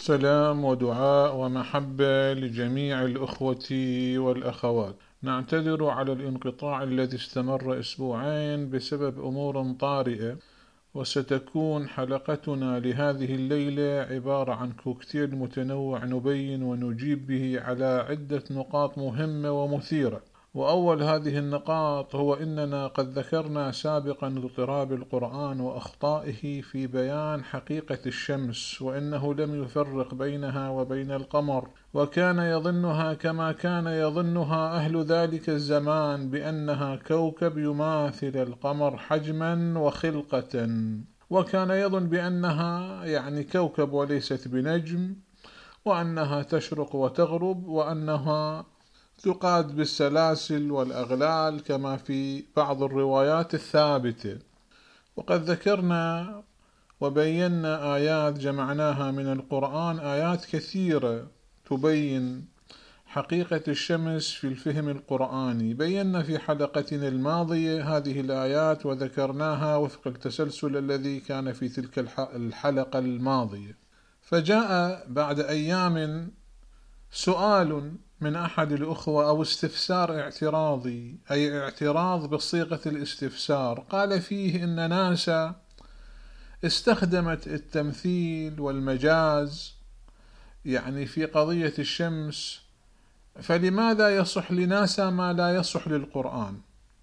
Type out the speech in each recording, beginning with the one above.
سلام ودعاء ومحبة لجميع الأخوة والأخوات. نعتذر على الانقطاع الذي استمر أسبوعين بسبب أمور طارئة، وستكون حلقتنا لهذه الليلة عبارة عن كوكتيل متنوع نبين ونجيب به على عدة نقاط مهمة ومثيرة. وأول هذه النقاط هو أننا قد ذكرنا سابقا اضطراب القرآن وأخطائه في بيان حقيقة الشمس، وأنه لم يفرق بينها وبين القمر، وكان يظنها كما كان يظنها أهل ذلك الزمان بأنها كوكب يماثل القمر حجما وخلقة، وكان يظن بأنها كوكب وليست بنجم، وأنها تشرق وتغرب، وأنها تقاد بالسلاسل والأغلال كما في بعض الروايات الثابتة. وقد ذكرنا وبينا آيات جمعناها من القرآن، آيات كثيرة تبين حقيقة الشمس في الفهم القرآني. بينا في حلقتنا الماضية هذه الآيات وذكرناها وفق التسلسل الذي كان في تلك الحلقة الماضية. فجاء بعد أيام سؤال من أحد الأخوة أو استفسار اعتراضي، أي اعتراض بصيغة الاستفسار، قال فيه إن ناسا استخدمت التمثيل والمجاز في قضية الشمس، فلماذا يصح لناسا ما لا يصح للقرآن؟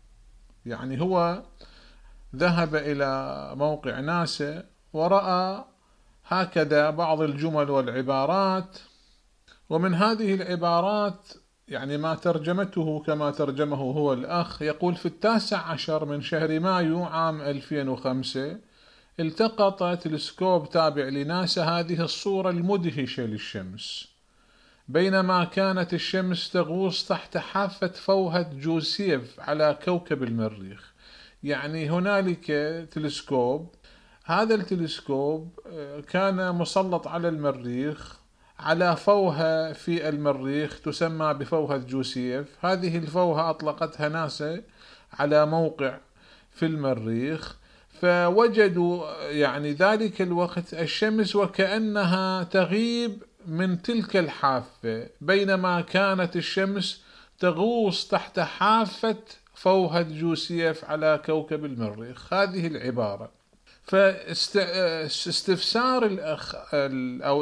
هو ذهب إلى موقع ناسا ورأى هكذا بعض الجمل والعبارات، ومن هذه العبارات ما ترجمته كما ترجمه هو الأخ، يقول: في 19 من شهر مايو عام 2005 التقط تلسكوب تابع لناسا هذه الصورة المدهشة للشمس، بينما كانت الشمس تغوص تحت حافة فوهة جوزيف على كوكب المريخ. هنالك تلسكوب، هذا التلسكوب كان مسلط على المريخ، على فوهة في المريخ تسمى بفوهة جوزيف. هذه الفوهة أطلقتها ناسا على موقع في المريخ، فوجدوا ذلك الوقت الشمس وكأنها تغيب من تلك الحافة، بينما كانت الشمس تغوص تحت حافة فوهة جوزيف على كوكب المريخ. هذه العبارة. فاستفسار الأخ أو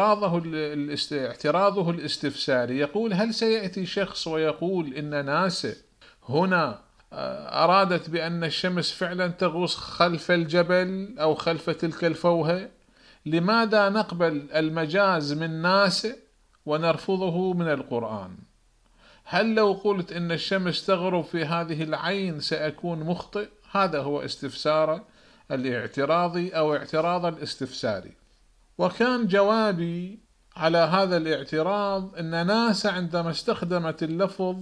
اعتراضه الاستفساري يقول: هل سيأتي شخص ويقول إن ناسا هنا أرادت بأن الشمس فعلا تغوص خلف الجبل أو خلف تلك الفوهة؟ لماذا نقبل المجاز من ناسا ونرفضه من القرآن؟ هل لو قلت إن الشمس تغرب في هذه العين سأكون مخطئ؟ هذا هو استفسار الاعتراضي أو اعتراض الاستفساري. وكان جوابي على هذا الاعتراض أن ناسا عندما استخدمت اللفظ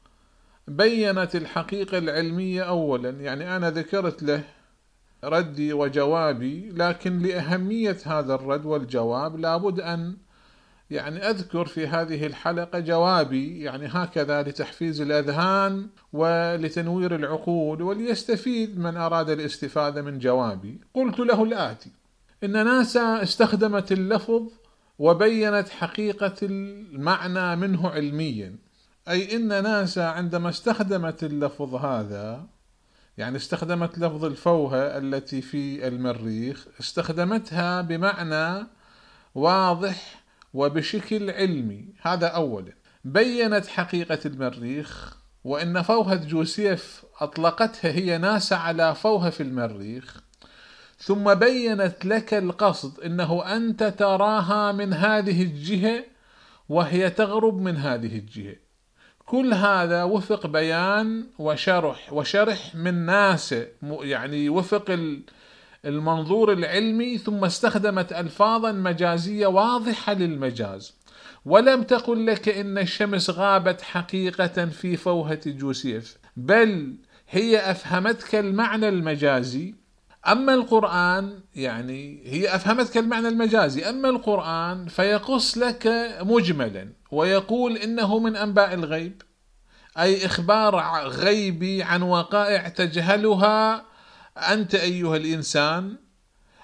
بيّنت الحقيقة العلمية أولا. أنا ذكرت له ردي وجوابي، لكن لأهمية هذا الرد والجواب لابد أن أذكر في هذه الحلقة جوابي، هكذا لتحفيز الأذهان ولتنوير العقول وليستفيد من أراد الاستفادة من جوابي. قلت له الآتي: إن ناسا استخدمت اللفظ وبيّنت حقيقة المعنى منه علميا، أي إن ناسا عندما استخدمت اللفظ هذا، استخدمت لفظ الفوهة التي في المريخ، استخدمتها بمعنى واضح وبشكل علمي. هذا أولا. بيّنت حقيقة المريخ، وإن فوهة جوزيف أطلقتها هي ناسا على فوهة في المريخ، ثم بيّنت لك القصد أنه أنت تراها من هذه الجهة وهي تغرب من هذه الجهة. كل هذا وفق بيان وشرح من ناسا، وفق المنظور العلمي، ثم استخدمت ألفاظا مجازية واضحة للمجاز، ولم تقل لك إن الشمس غابت حقيقة في فوهة جوزيف، بل هي أفهمتك المعنى المجازي. أما القرآن هي أفهمتك المعنى المجازي، أما القرآن فيقص لك مجملا ويقول إنه من أنباء الغيب، أي إخبار غيبي عن وقائع تجهلها أنت أيها الإنسان،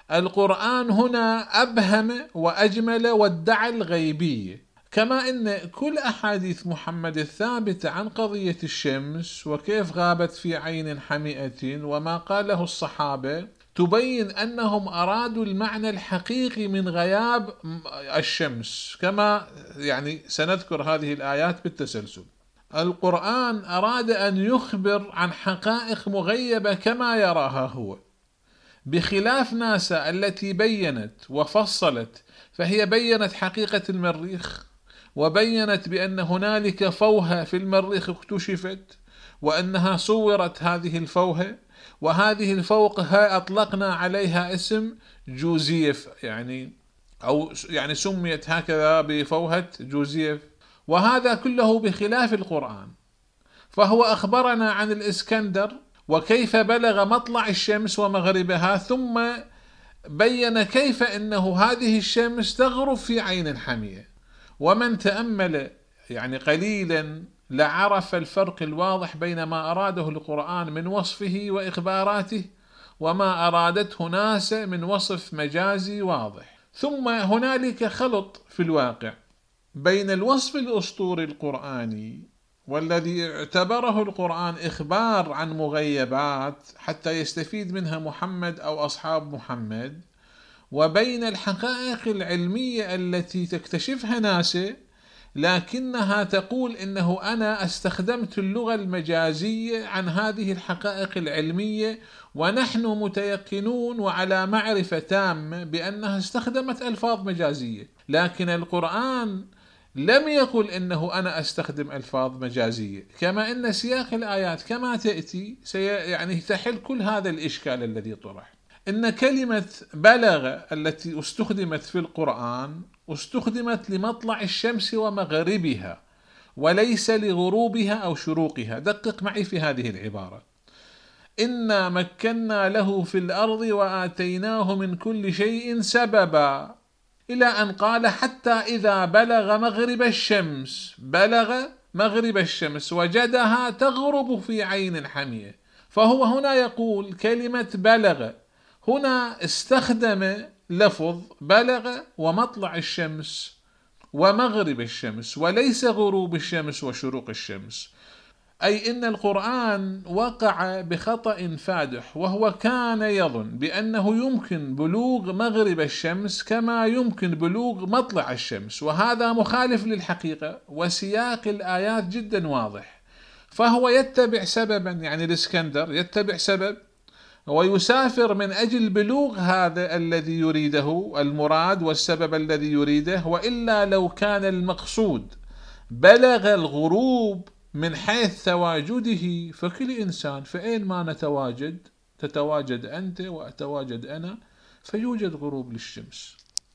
القرآن هنا أبهم وأجمل وادعى الغيبية، كما أن كل أحاديث محمد الثابتة عن قضية الشمس وكيف غابت في عين حمئة وما قاله الصحابة تبين أنهم أرادوا المعنى الحقيقي من غياب الشمس، كما يعني سنذكر هذه الآيات بالتسلسل. القرآن أراد أن يخبر عن حقائق مغيبة كما يراها هو، بخلاف ناسا التي بينت وفصلت، فهي بينت حقيقة المريخ، وبينت بأن هنالك فوهة في المريخ اكتشفت، وأنها صورت هذه الفوهة، وهذه الفوهة أطلقنا عليها اسم جوزيف، يعني سميت هكذا بفوهة جوزيف، وهذا كله بخلاف القرآن. فهو أخبرنا عن الإسكندر وكيف بلغ مطلع الشمس ومغربها، ثم بين كيف أنه هذه الشمس تغرب في عين حمية. ومن تأمل يعني قليلا لعرف الفرق الواضح بين ما أراده القرآن من وصفه وإخباراته وما أرادته ناسا من وصف مجازي واضح. ثم هنالك خلط في الواقع بين الوصف الأسطوري القرآني والذي اعتبره القرآن إخبار عن مغيبات حتى يستفيد منها محمد أو أصحاب محمد، وبين الحقائق العلمية التي تكتشفها ناسا لكنها تقول إنه أنا استخدمت اللغة المجازية عن هذه الحقائق العلمية، ونحن متيقنون وعلى معرفة تامة بأنها استخدمت ألفاظ مجازية. لكن القرآن لم يقل إنه أنا أستخدم ألفاظ مجازية، كما أن سياق الآيات كما تأتي يعني تحل كل هذا الإشكال الذي طرح. إن كلمة بلغ التي استخدمت في القرآن استخدمت لمطلع الشمس ومغربها وليس لغروبها أو شروقها. دقق معي في هذه العبارة: إنا مكنا له في الأرض وآتيناه من كل شيء سببا، إلى أن قال حتى إذا بلغ مغرب الشمس وجدها تغرب في عين حمية. فهو هنا يقول كلمة بلغ، هنا استخدم لفظ بلغ ومطلع الشمس ومغرب الشمس وليس غروب الشمس وشروق الشمس، أي إن القرآن وقع بخطأ فادح، وهو كان يظن بأنه يمكن بلوغ مغرب الشمس كما يمكن بلوغ مطلع الشمس، وهذا مخالف للحقيقة، وسياق الآيات جدا واضح. فهو يتبع سببا، يعني الإسكندر يتبع سبب ويسافر من أجل بلوغ هذا الذي يريده، المراد والسبب الذي يريده، وإلا لو كان المقصود بلغ الغروب من حيث تواجده، فكل إنسان فأين ما نتواجد تتواجد أنت وأتواجد أنا فيوجد غروب للشمس،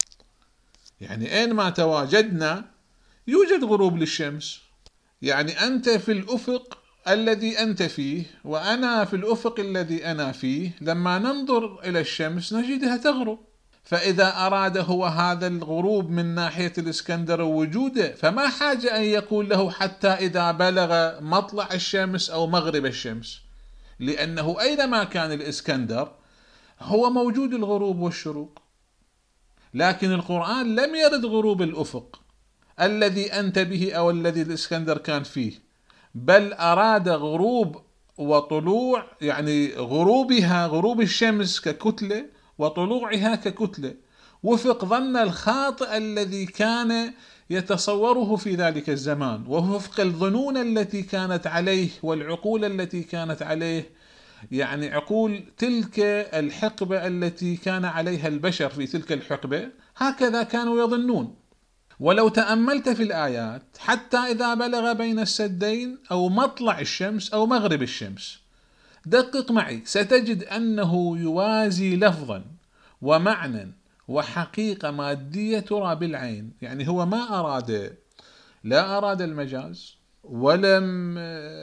يعني أين ما تواجدنا يوجد غروب للشمس. يعني أنت في الأفق الذي أنت فيه وأنا في الأفق الذي أنا فيه، لما ننظر إلى الشمس نجدها تغرب. فإذا أراد هو هذا الغروب من ناحية الإسكندر وجوده، فما حاجة أن يقول له حتى إذا بلغ مطلع الشمس أو مغرب الشمس، لأنه أينما كان الإسكندر هو موجود الغروب والشروق. لكن القرآن لم يرد غروب الأفق الذي أنت به أو الذي الإسكندر كان فيه، بل أراد غروب وطلوع، يعني غروبها غروب الشمس ككتلة وطلوعها ككتلة، وفق ظن الخاطئ الذي كان يتصوره في ذلك الزمان، ووفق الظنون التي كانت عليه والعقول التي كانت عليه، يعني عقول تلك الحقبة التي كان عليها البشر في تلك الحقبة، هكذا كانوا يظنون. ولو تأملت في الآيات حتى إذا بلغ بين السدين أو مطلع الشمس أو مغرب الشمس، دقق معي ستجد أنه يوازي لفظا ومعنى وحقيقة مادية ترى بالعين. يعني هو ما لا أراد المجاز، ولم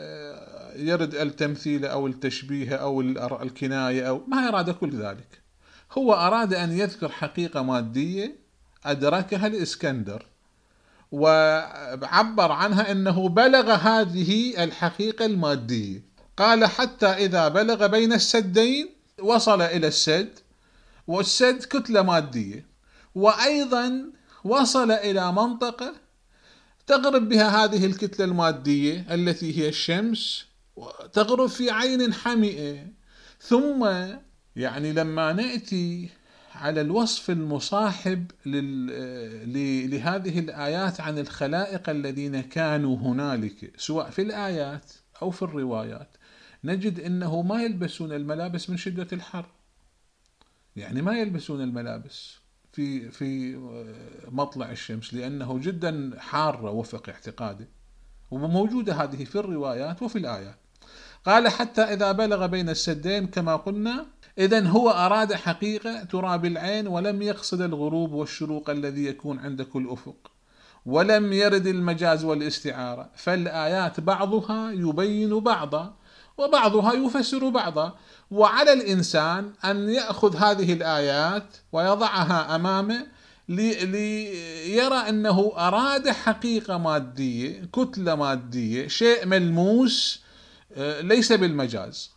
يرد التمثيل أو التشبيه أو الكناية، أو ما أراد كل ذلك. هو أراد أن يذكر حقيقة مادية أدركها الإسكندر وعبر عنها أنه بلغ هذه الحقيقة المادية. قال حتى إذا بلغ بين السدين، وصل إلى السد والسد كتلة مادية، وأيضا وصل إلى منطقة تغرب بها هذه الكتلة المادية التي هي الشمس، تغرب في عين حمئة. ثم يعني لما نأتي على الوصف المصاحب لهذه الآيات عن الخلائق الذين كانوا هنالك سواء في الآيات أو في الروايات، نجد أنه ما يلبسون الملابس من شدة الحر، يعني ما يلبسون الملابس في مطلع الشمس لأنه جدا حارة وفق اعتقاده، وموجودة هذه في الروايات وفي الآيات. قال حتى إذا بلغ بين السدين كما قلنا. إذن هو أراد حقيقة ترى بالعين، ولم يقصد الغروب والشروق الذي يكون عند كل أفق، ولم يرد المجاز والاستعارة، فالآيات بعضها يبين بعضا وبعضها يفسر بعضا، وعلى الإنسان أن يأخذ هذه الآيات ويضعها أمامه ليرى أنه أراد حقيقة مادية، كتلة مادية، شيء ملموس ليس بالمجاز.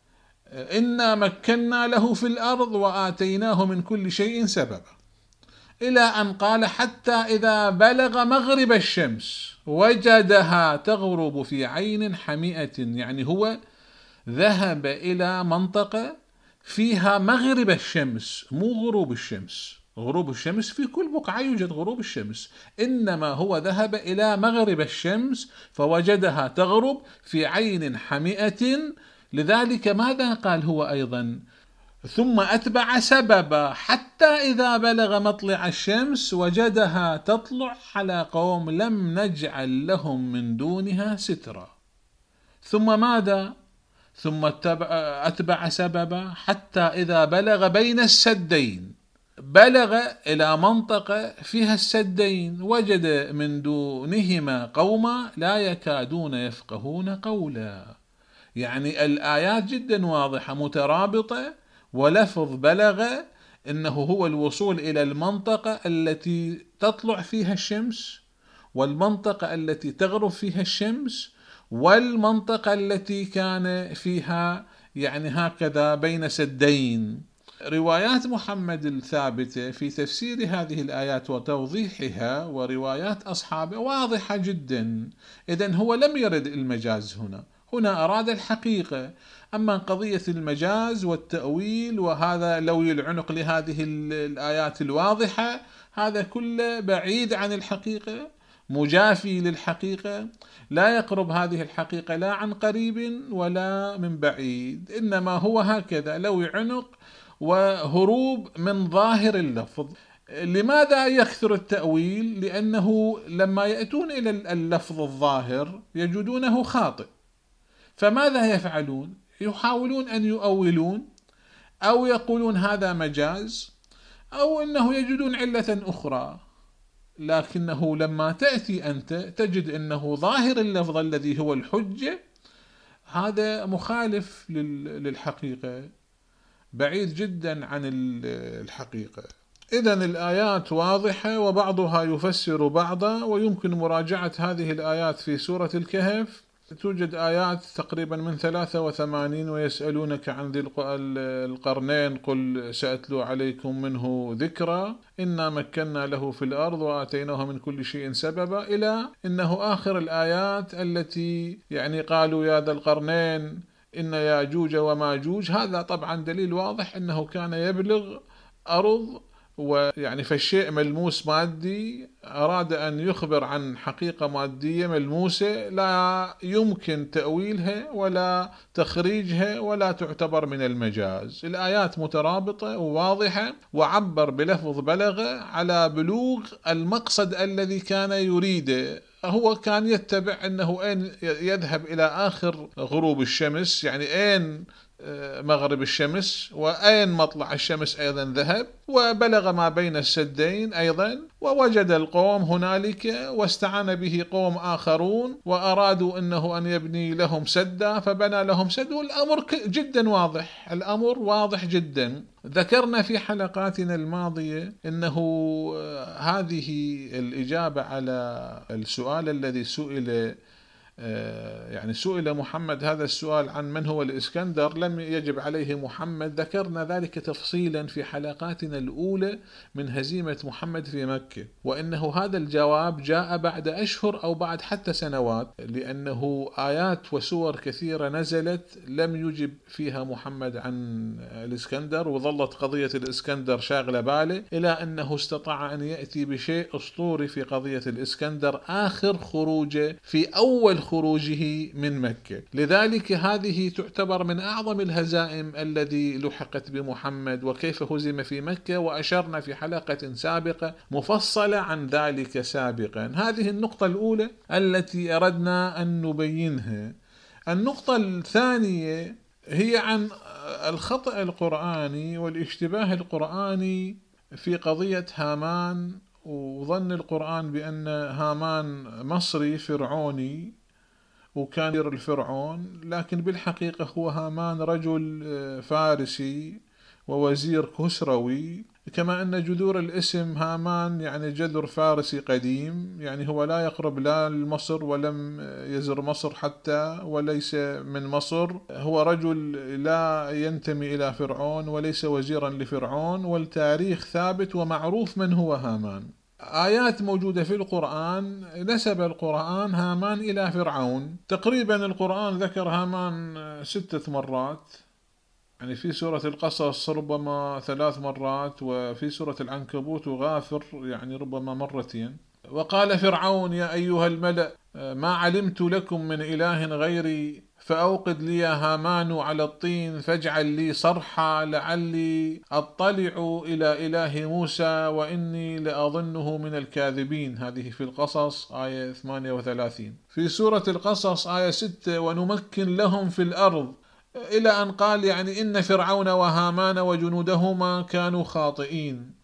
إنا مكنا له في الأرض وآتيناه من كل شيء سببا، إلى أن قال حتى إذا بلغ مغرب الشمس وجدها تغرب في عين حمئة، يعني هو ذهب إلى منطقة فيها مغرب الشمس، مو غروب الشمس. غروب الشمس في كل بقعة يوجد غروب الشمس، إنما هو ذهب إلى مغرب الشمس فوجدها تغرب في عين حمئة. لذلك ماذا قال هو أيضا؟ ثم أتبع سببا حتى إذا بلغ مطلع الشمس وجدها تطلع على قوم لم نجعل لهم من دونها سترا. ثم ماذا؟ ثم أتبع سببا حتى إذا بلغ بين السدين، بلغ إلى منطقة فيها السدين، وجد من دونهما قوما لا يكادون يفقهون قولا. يعني الآيات جدا واضحة مترابطة، ولفظ بلغ إنه هو الوصول إلى المنطقة التي تطلع فيها الشمس، والمنطقة التي تغرب فيها الشمس، والمنطقة التي كان فيها يعني هكذا بين سدين. روايات محمد الثابتة في تفسير هذه الآيات وتوضيحها وروايات أصحابه واضحة جدا. إذن هو لم يرد المجاز هنا أراد الحقيقة. أما قضية المجاز والتأويل وهذا لوي العنق لهذه الآيات الواضحة، هذا كله بعيد عن الحقيقة، مجافي للحقيقة، لا يقرب هذه الحقيقة لا عن قريب ولا من بعيد، إنما هو هكذا لوي عنق وهروب من ظاهر اللفظ. لماذا يكثر التأويل؟ لأنه لما يأتون إلى اللفظ الظاهر يجدونه خاطئ، فماذا يفعلون؟ يحاولون أن يؤولون أو يقولون هذا مجاز، أو أنه يجدون علة أخرى. لكنه لما تأتي أنت تجد أنه ظاهر اللفظ الذي هو الحجة هذا مخالف للحقيقة، بعيد جدا عن الحقيقة. إذن الآيات واضحة وبعضها يفسر بعضا، ويمكن مراجعة هذه الآيات في سورة الكهف. توجد آيات تقريبا من 83: ويسألونك عن ذي القرنين قل سأتلو عليكم منه ذكرا إنا مكنا له في الأرض وآتيناه من كل شيء سببا، إلى إنه آخر الآيات التي يعني قالوا يا ذا القرنين إن ياجوج وماجوج. هذا طبعا دليل واضح أنه كان يبلغ أرض، ويعني فالشيء ملموس مادي، أراد أن يخبر عن حقيقة مادية ملموسة لا يمكن تأويلها ولا تخريجها ولا تعتبر من المجاز. الآيات مترابطة وواضحة، وعبر بلفظ بلغ على بلوغ المقصد الذي كان يريده. هو كان يتبع أنه أين يذهب إلى آخر غروب الشمس، يعني أين مغرب الشمس وأين مطلع الشمس أيضا ذهب، وبلغ ما بين السدين أيضا، ووجد القوم هنالك واستعان به قوم آخرون وأرادوا أنه أن يبني لهم سدا فبنى لهم سد. والأمر جدا واضح، الأمر واضح جدا. ذكرنا في حلقاتنا الماضية أنه هذه الإجابة على السؤال الذي سئل يعني سئل محمد هذا السؤال عن من هو الإسكندر، لم يجب عليه محمد. ذكرنا ذلك تفصيلا في حلقاتنا الأولى من هزيمة محمد في مكة، وإنه هذا الجواب جاء بعد أشهر أو بعد حتى سنوات، لأنه آيات وسور كثيرة نزلت لم يجب فيها محمد عن الإسكندر، وظلت قضية الإسكندر شاغلة باله، إلى أنه استطاع أن يأتي بشيء أسطوري في قضية الإسكندر آخر خروجه، في أول خروجه من مكة. لذلك هذه تعتبر من أعظم الهزائم الذي لحقت بمحمد، وكيف هزم في مكة، وأشرنا في حلقة سابقة مفصلة عن ذلك سابقا. هذه النقطة الأولى التي أردنا أن نبينها. النقطة الثانية هي عن الخطأ القرآني والاشتباه القرآني في قضية هامان، وظن القرآن بأن هامان مصري فرعوني وكان الفرعون، لكن بالحقيقة هو هامان رجل فارسي ووزير كسروي، كما أن جذور الاسم هامان يعني جذر فارسي قديم، يعني هو لا يقرب لا لمصر ولم يزر مصر حتى، وليس من مصر، هو رجل لا ينتمي إلى فرعون وليس وزيرا لفرعون، والتاريخ ثابت ومعروف من هو هامان. آيات موجودة في القرآن نسب القرآن هامان إلى فرعون، تقريبا القرآن ذكر هامان 6 مرات، يعني في سورة القصص ربما 3 مرات، وفي سورة العنكبوت وغافر يعني ربما 2 مرات. وقال فرعون يا أيها الملأ ما علمت لكم من إله غيري فأوقد لي هامان على الطين فاجعل لي صرحا لعلي أطلع إلى إله موسى وإني لأظنه من الكاذبين. هذه في القصص آية 38. في سورة القصص آية 6 ونمكن لهم في الأرض، إلى أن قال يعني إن فرعون وهامان وجنودهما كانوا خاطئين.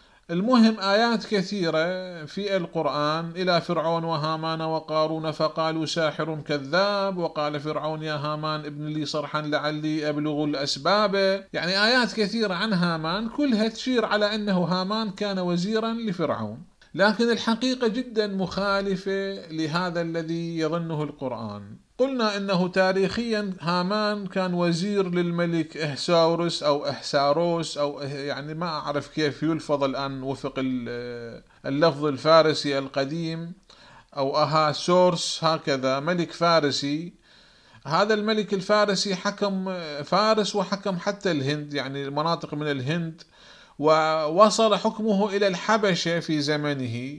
المهم آيات كثيرة في القرآن إلى فرعون وهامان وقارون فقالوا ساحر كذاب، وقال فرعون يا هامان ابن لي صرحا لعلي أبلغ الأسباب. يعني آيات كثيرة عن هامان كلها تشير على أنه هامان كان وزيرا لفرعون، لكن الحقيقة جدا مخالفة لهذا الذي يظنه القرآن. قلنا إنه تاريخيا هامان كان وزير للملك إحساورس أو إحساروس، أو يعني ما أعرف كيف يلفظ الآن وفق اللفظ الفارسي القديم، أو أهاسورس، هكذا ملك فارسي. هذا الملك الفارسي حكم فارس وحكم حتى الهند، يعني مناطق من الهند، ووصل حكمه إلى الحبشة في زمنه،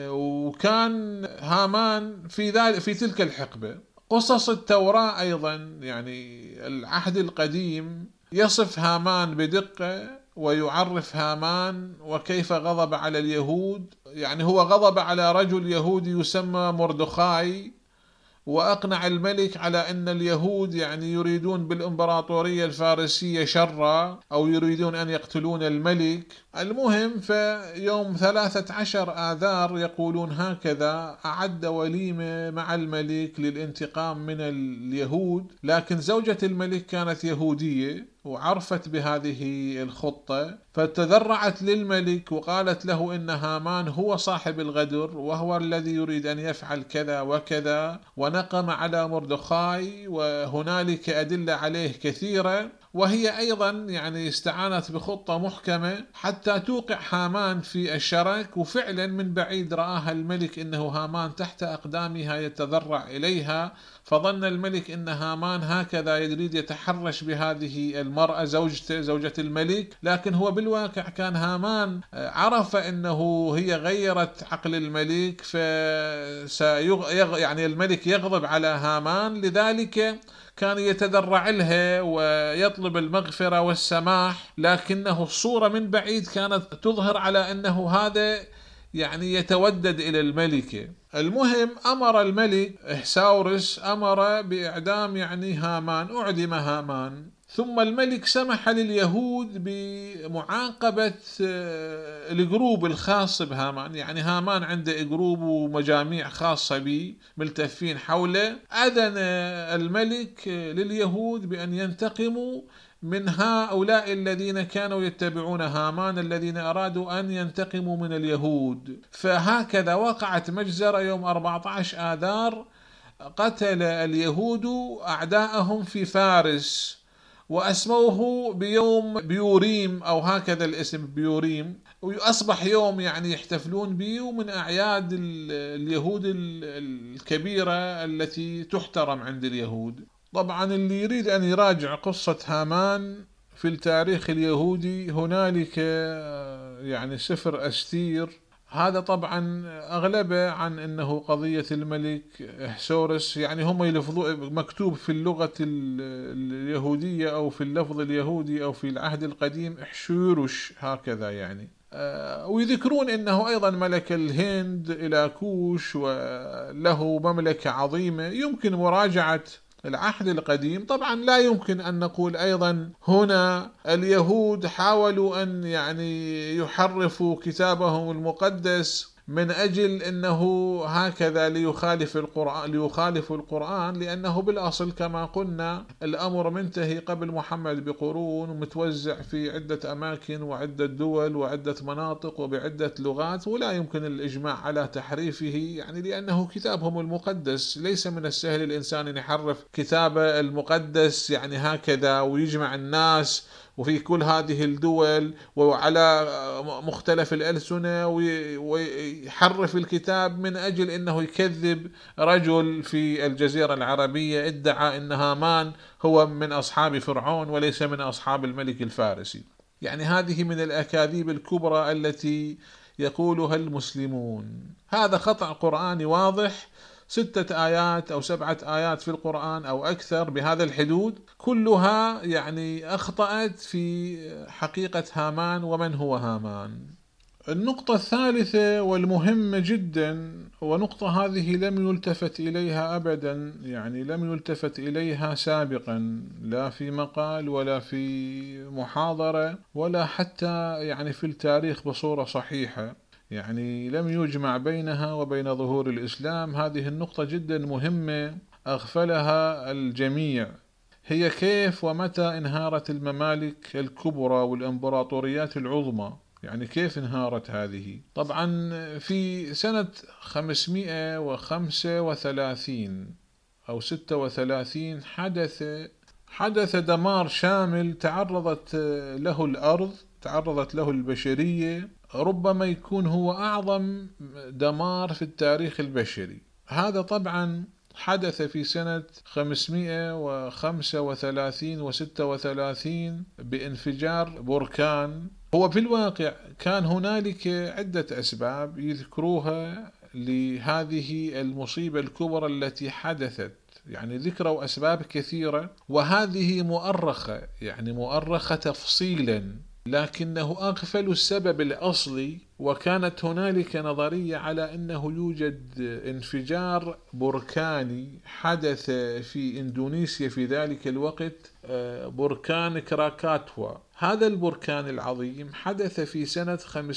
وكان هامان في تلك الحقبة. قصص التوراة أيضا يعني العهد القديم يصف هامان بدقة، ويعرف هامان وكيف غضب على اليهود. يعني هو غضب على رجل يهودي يسمى مردخاي، وأقنع الملك على أن اليهود يعني يريدون بالإمبراطورية الفارسية شرا، أو يريدون أن يقتلون الملك. المهم في يوم 13 آذار يقولون هكذا أعد وليمة مع الملك للانتقام من اليهود، لكن زوجة الملك كانت يهودية وعرفت بهذه الخطة، فتذرعت للملك وقالت له إن هامان هو صاحب الغدر وهو الذي يريد أن يفعل كذا وكذا، ونقم على مردخاي، وهنالك أدلة عليه كثيرة. وهي أيضا يعني استعانت بخطة محكمة حتى توقع هامان في الشرك، وفعلا من بعيد رآها الملك إنه هامان تحت أقدامها يتذرع إليها، فظن الملك إن هامان هكذا يريد يتحرش بهذه المرأة زوجة الملك، لكن هو بالواقع كان هامان عرف أنه هي غيرت عقل الملك، يعني الملك يغضب على هامان، لذلك كان يتذرع لها ويطلب المغفرة والسماح، لكنه الصورة من بعيد كانت تظهر على أنه هذا يعني يتودد إلى الملكة. المهم أمر الملك إحساورس أمر بإعدام يعني هامان، أعدم هامان. ثم الملك سمح لليهود بمعاقبة الجروب الخاص بهامان، يعني هامان عنده جروب ومجاميع خاصة به ملتفين حوله. أذن الملك لليهود بأن ينتقموا من هؤلاء الذين كانوا يتبعون هامان، الذين أرادوا أن ينتقموا من اليهود. فهكذا وقعت مجزرة يوم 14 آذار قتل اليهود أعداءهم في فارس، وأسموه بيوم بيوريم أو هكذا الاسم بيوريم، وأصبح يوم يعني يحتفلون به، ومن أعياد اليهود الكبيرة التي تحترم عند اليهود. طبعا اللي يريد أن يراجع قصة هامان في التاريخ اليهودي، هنالك يعني سفر أستير، هذا طبعا أغلبه عن أنه قضية الملك إحسورس، يعني هم يلفظوا مكتوب في اللغة اليهودية أو في اللفظ اليهودي أو في العهد القديم إحشورش هكذا يعني. ويذكرون أنه أيضا ملك الهند إلى كوش وله مملكة عظيمة. يمكن مراجعة العهد القديم. طبعا لا يمكن أن نقول أيضا هنا اليهود حاولوا أن يعني يحرفوا كتابهم المقدس من أجل أنه هكذا ليخالفوا القرآن، لأنه بالأصل كما قلنا الأمر منتهي قبل محمد بقرون، ومتوزع في عدة أماكن وعدة دول وعدة مناطق وبعدة لغات، ولا يمكن الإجماع على تحريفه، يعني لأنه كتابهم المقدس. ليس من السهل الإنسان أن يحرف كتابه المقدس يعني هكذا ويجمع الناس وفي كل هذه الدول وعلى مختلف الألسنة ويحرف الكتاب من أجل أنه يكذب رجل في الجزيرة العربية ادعى أن هامان هو من أصحاب فرعون وليس من أصحاب الملك الفارسي. يعني هذه من الأكاذيب الكبرى التي يقولها المسلمون. هذا خطأ قرآني واضح، 6 آيات أو 7 آيات في القرآن أو أكثر بهذا الحدود كلها يعني أخطأت في حقيقة هامان ومن هو هامان. النقطة الثالثة والمهمة جدا، ونقطة هذه لم يلتفت إليها أبدا، يعني لم يلتفت إليها سابقا لا في مقال ولا في محاضرة ولا حتى يعني في التاريخ بصورة صحيحة، يعني لم يجمع بينها وبين ظهور الإسلام. هذه النقطة جدا مهمة أغفلها الجميع، هي كيف ومتى انهارت الممالك الكبرى والإمبراطوريات العظمى. يعني كيف انهارت هذه؟ طبعا في سنة 535 أو 36 حدث دمار شامل تعرضت له الأرض، تعرضت له البشرية، ربما يكون هو أعظم دمار في التاريخ البشري. هذا طبعا حدث في سنة 535 و36 بانفجار بركان. هو في الواقع كان هنالك عدة أسباب يذكروها لهذه المصيبة الكبرى التي حدثت، يعني ذكروا أسباب كثيرة وهذه مؤرخة، يعني مؤرخة تفصيلا، لكنه أغفلوا السبب الأصلي. وكانت هنالك نظرية على أنه يوجد انفجار بركاني حدث في إندونيسيا في ذلك الوقت، بركان كراكاتوا. هذا البركان العظيم حدث في سنة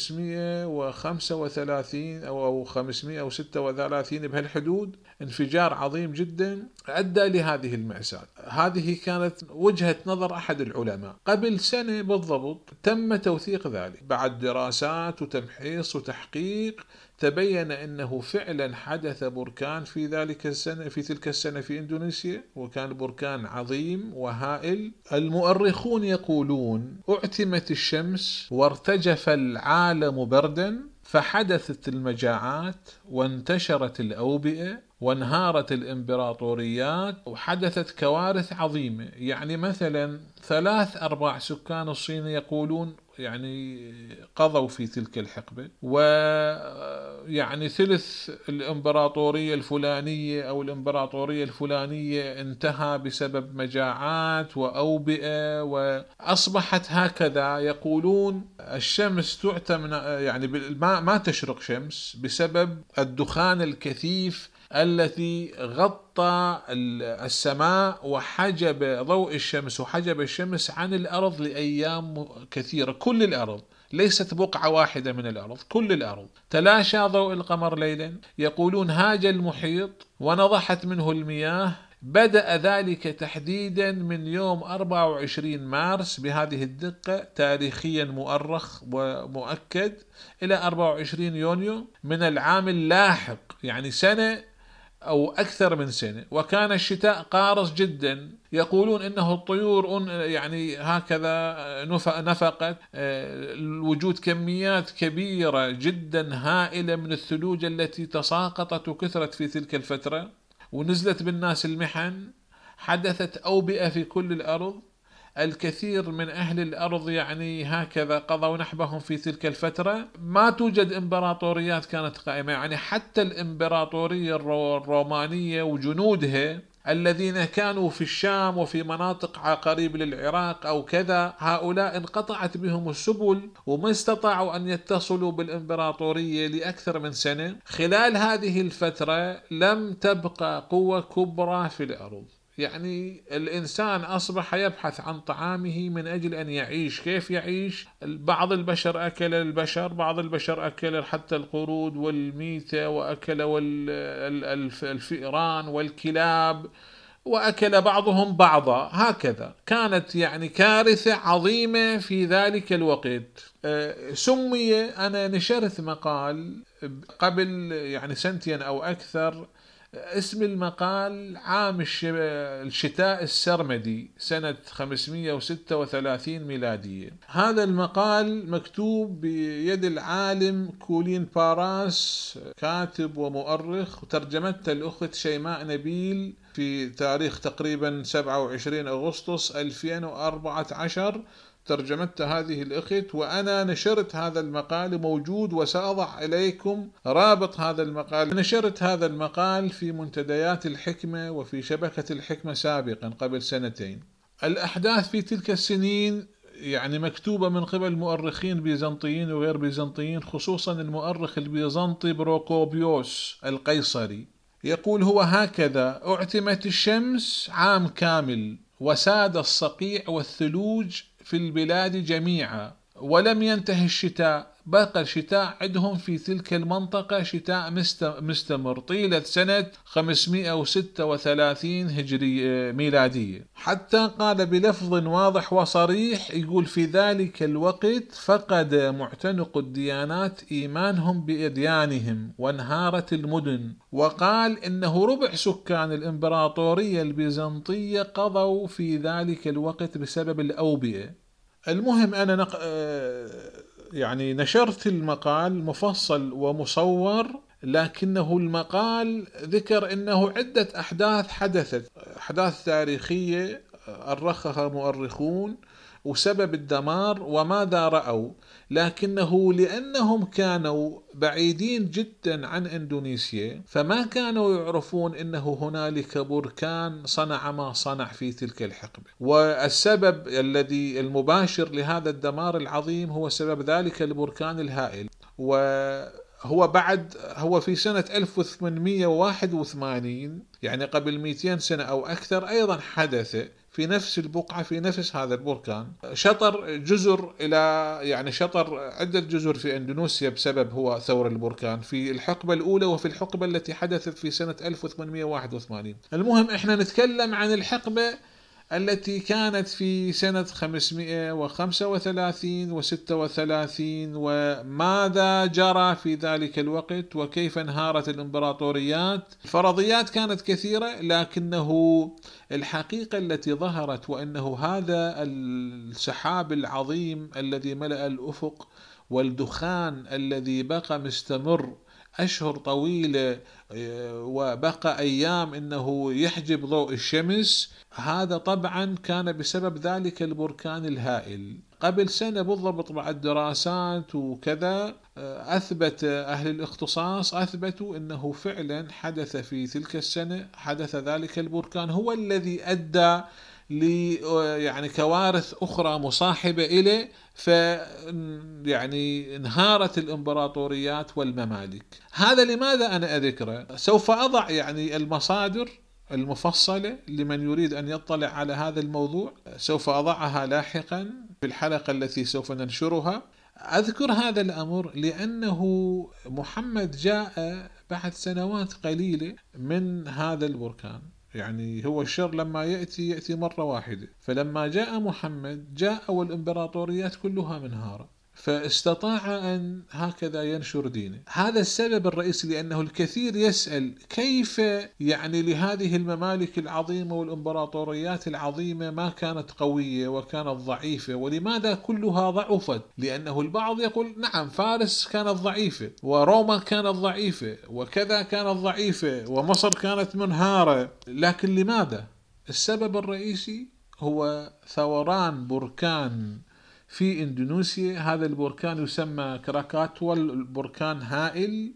535 أو 536 بهالحدود، انفجار عظيم جدا أدى لهذه المأساة. هذه كانت وجهة نظر أحد العلماء. قبل سنة بالضبط تم توثيق ذلك بعد دراسات وتمحيص وتحقيق، تبين أنه فعلا حدث بركان في تلك السنة في إندونيسيا، وكان بركان عظيم وهائل. المؤرخون يقولون اعتمت الشمس وارتجف العالم بردا، فحدثت المجاعات وانتشرت الأوبئة وانهارت الإمبراطوريات وحدثت كوارث عظيمة. يعني مثلا 3/4 سكان الصين يقولون يعني قضوا في تلك الحقبة، ويعني ثلث الإمبراطورية الفلانية أو الإمبراطورية الفلانية انتهى بسبب مجاعات وأوبئة، وأصبحت هكذا. يقولون الشمس تعتم يعني ما تشرق شمس بسبب الدخان الكثيف الذي غطى السماء وحجب ضوء الشمس وحجب الشمس عن الأرض لأيام كثيرة. كل الأرض، ليست بقعة واحدة من الأرض، كل الأرض. تلاشى ضوء القمر ليلا. يقولون هاج المحيط ونضحت منه المياه. بدأ ذلك تحديدا من يوم 24 مارس بهذه الدقة، تاريخيا مؤرخ ومؤكد، إلى 24 يونيو من العام اللاحق، يعني سنة أو أكثر من سنة، وكان الشتاء قارس جدا. يقولون إنه الطيور يعني هكذا نفقت وجود كميات كبيرة جدا هائلة من الثلوج التي تساقطت وكثرت في تلك الفترة، ونزلت بالناس المحن، حدثت أوبئة في كل الأرض. الكثير من أهل الأرض يعني هكذا قضوا نحبهم في تلك الفترة. ما توجد إمبراطوريات كانت قائمة، يعني حتى الإمبراطورية الرومانية وجنودها الذين كانوا في الشام وفي مناطق قريب للعراق أو كذا، هؤلاء انقطعت بهم السبل وما استطاعوا أن يتصلوا بالإمبراطورية لأكثر من سنة. خلال هذه الفترة لم تبقى قوة كبرى في الأرض، يعني الإنسان أصبح يبحث عن طعامه من أجل أن يعيش. كيف يعيش؟ بعض البشر أكل البشر، بعض البشر أكل حتى القرود والميتة، وأكل الفئران والكلاب، وأكل بعضهم بعضا. هكذا كانت يعني كارثة عظيمة في ذلك الوقت. سمي، أنا نشرت مقال قبل يعني سنتين أو أكثر، اسم المقال عام الشتاء السرمدي سنة 536 ميلادية. هذا المقال مكتوب بيد العالم كولين باراس، كاتب ومؤرخ، وترجمته الأخت شيماء نبيل في تاريخ تقريبا 27 أغسطس 2014. ترجمت هذه الأخت، وأنا نشرت هذا المقال موجود، وسأضع إليكم رابط هذا المقال. نشرت هذا المقال في منتديات الحكمة وفي شبكة الحكمة سابقا قبل سنتين. الأحداث في تلك السنين يعني مكتوبة من قبل مؤرخين بيزنطيين وغير بيزنطيين، خصوصا المؤرخ البيزنطي بروكوبيوس القيصري. يقول هو هكذا: أعتمت الشمس عام كامل، وساد الصقيع والثلوج في البلاد جميعا، ولم ينتهي الشتاء. بقى الشتاء عندهم في تلك المنطقة شتاء مستمر طيلة سنة 536 هجرية ميلادية، حتى قال بلفظ واضح وصريح، يقول: في ذلك الوقت فقد معتنق الديانات إيمانهم بأديانهم وانهارت المدن. وقال إنه ربع سكان الإمبراطورية البيزنطية قضوا في ذلك الوقت بسبب الأوبئة. المهم أنا يعني نشرت المقال مفصل ومصور، لكنه المقال ذكر أنه عدة أحداث حدثت، أحداث تاريخية أرخها مؤرخون، وسبب الدمار وماذا رأوا. لكنه لأنهم كانوا بعيدين جدا عن إندونيسيا، فما كانوا يعرفون أنه هنالك بركان صنع ما صنع في تلك الحقبة. والسبب الذي المباشر لهذا الدمار العظيم هو سبب ذلك البركان الهائل. هو في سنة 1881، يعني قبل 200 سنة أو أكثر، أيضا حدث في نفس البقعة، في نفس هذا البركان. شطر جزر يعني شطر عدة جزر في إندونيسيا بسبب هو ثور البركان في الحقبة الأولى وفي الحقبة التي حدثت في سنة 1881. المهم إحنا نتكلم عن الحقبة التي كانت في سنة 535 و36، وماذا جرى في ذلك الوقت وكيف انهارت الإمبراطوريات. الفرضيات كانت كثيرة، لكنه الحقيقة التي ظهرت وأنه هذا السحاب العظيم الذي ملأ الأفق والدخان الذي بقى مستمر أشهر طويلة وبقى أيام إنه يحجب ضوء الشمس، هذا طبعا كان بسبب ذلك البركان الهائل. قبل سنة بالضبط بعد دراسات وكذا أثبت أهل الاختصاص أثبتوا أنه فعلا حدث في تلك السنة، حدث ذلك البركان هو الذي أدى يعني كوارث أخرى مصاحبة إليه، يعني انهارت الإمبراطوريات والممالك. هذا لماذا أنا أذكره؟ سوف أضع يعني المصادر المفصلة لمن يريد أن يطلع على هذا الموضوع، سوف أضعها لاحقا في الحلقة التي سوف ننشرها. أذكر هذا الأمر لأنه محمد جاء بعد سنوات قليلة من هذا البركان، يعني هو الشر لما يأتي مرة واحدة. فلما جاء محمد جاء والإمبراطوريات كلها منهارة، فاستطاع أن هكذا ينشر دينه. هذا السبب الرئيسي، لأنه الكثير يسأل كيف يعني لهذه الممالك العظيمة والإمبراطوريات العظيمة ما كانت قوية وكانت ضعيفة، ولماذا كلها ضعفت؟ لأنه البعض يقول نعم فارس كانت ضعيفة، وروما كانت ضعيفة، وكذا كانت ضعيفة، ومصر كانت منهارة، لكن لماذا؟ السبب الرئيسي هو ثوران بركان في إندونيسيا. هذا البركان يسمى كراكاتوا، البركان هائل،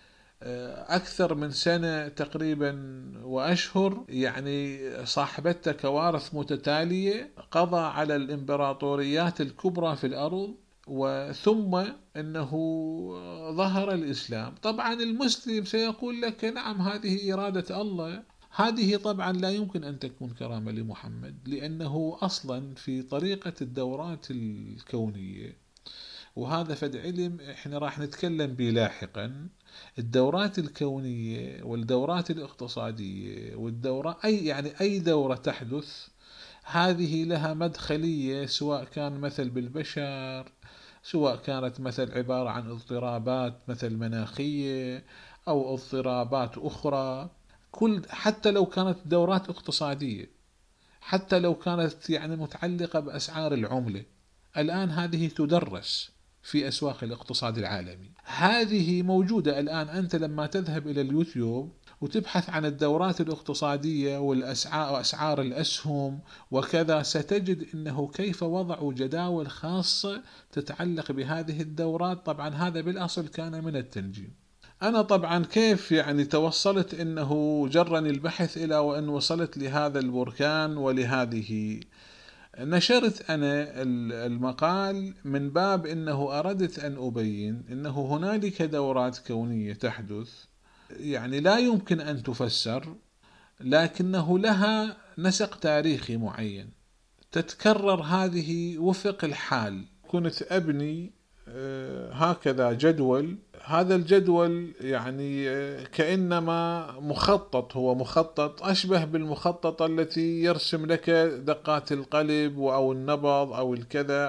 أكثر من سنة تقريبا وأشهر، يعني صاحبته كوارث متتالية، قضى على الإمبراطوريات الكبرى في الأرض، وثم أنه ظهر الإسلام. طبعا المسلم سيقول لك نعم هذه إرادة الله، هذه طبعا لا يمكن أن تكون كرامة لمحمد، لأنه أصلا في طريقة الدورات الكونية، وهذا فد علم احنا راح نتكلم به لاحقا، الدورات الكونية والدورات الاقتصادية والدورة أي دورة تحدث هذه لها مدخلية، سواء كان مثل بالبشر، سواء كانت مثل عبارة عن اضطرابات مثل مناخية أو اضطرابات أخرى، حتى لو كانت دورات اقتصادية، حتى لو كانت يعني متعلقة بأسعار العملة، الآن هذه تدرس في أسواق الاقتصاد العالمي، هذه موجودة الآن. أنت لما تذهب إلى اليوتيوب وتبحث عن الدورات الاقتصادية وأسعار الأسهم وكذا، ستجد أنه كيف وضعوا جداول خاصة تتعلق بهذه الدورات. طبعا هذا بالأصل كان من التنجيم. أنا طبعا كيف يعني توصلت أنه جرني البحث إلى وأن وصلت لهذا البركان ولهذه، نشرت أنا المقال من باب أنه أردت أن أبين أنه هنالك دورات كونية تحدث، يعني لا يمكن أن تفسر، لكنه لها نسق تاريخي معين، تتكرر هذه وفق الحال. كنت أبني هكذا جدول، هذا الجدول يعني كأنما مخطط، هو مخطط أشبه بالمخطط التي يرسم لك دقات القلب أو النبض أو الكذا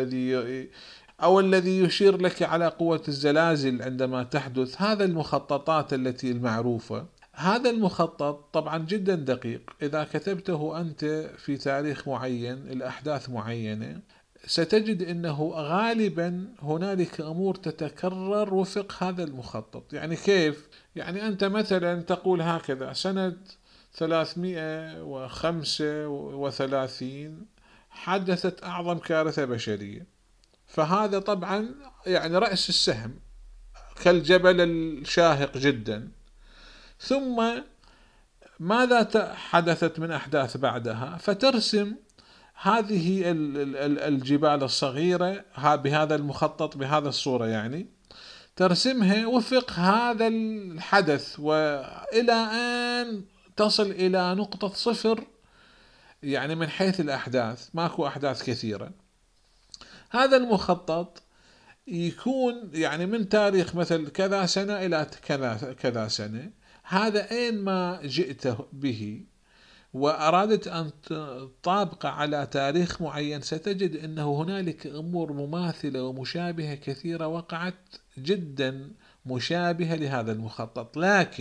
أو الذي يشير لك على قوة الزلازل عندما تحدث، هذا المخططات التي المعروفة. هذا المخطط طبعا جدا دقيق، إذا كتبته أنت في تاريخ معين الأحداث معينة ستجد أنه غالبا هنالك أمور تتكرر وفق هذا المخطط. يعني كيف؟ يعني أنت مثلا تقول هكذا سنة 335 حدثت أعظم كارثة بشرية، فهذا طبعا يعني رأس السهم كالجبل الشاهق جدا. ثم ماذا حدثت من أحداث بعدها؟ فترسم هذه الجبال الصغيرة بهذا المخطط بهذا الصورة، يعني ترسمها وفق هذا الحدث، وإلى أن تصل إلى نقطة صفر، يعني من حيث الأحداث ماكو أحداث كثيرة. هذا المخطط يكون يعني من تاريخ مثل كذا سنة إلى كذا سنة، هذا أين ما جئت به وأرادت أن تطابق على تاريخ معين ستجد أنه هنالك أمور مماثلة ومشابهة كثيرة وقعت جدا مشابهة لهذا المخطط.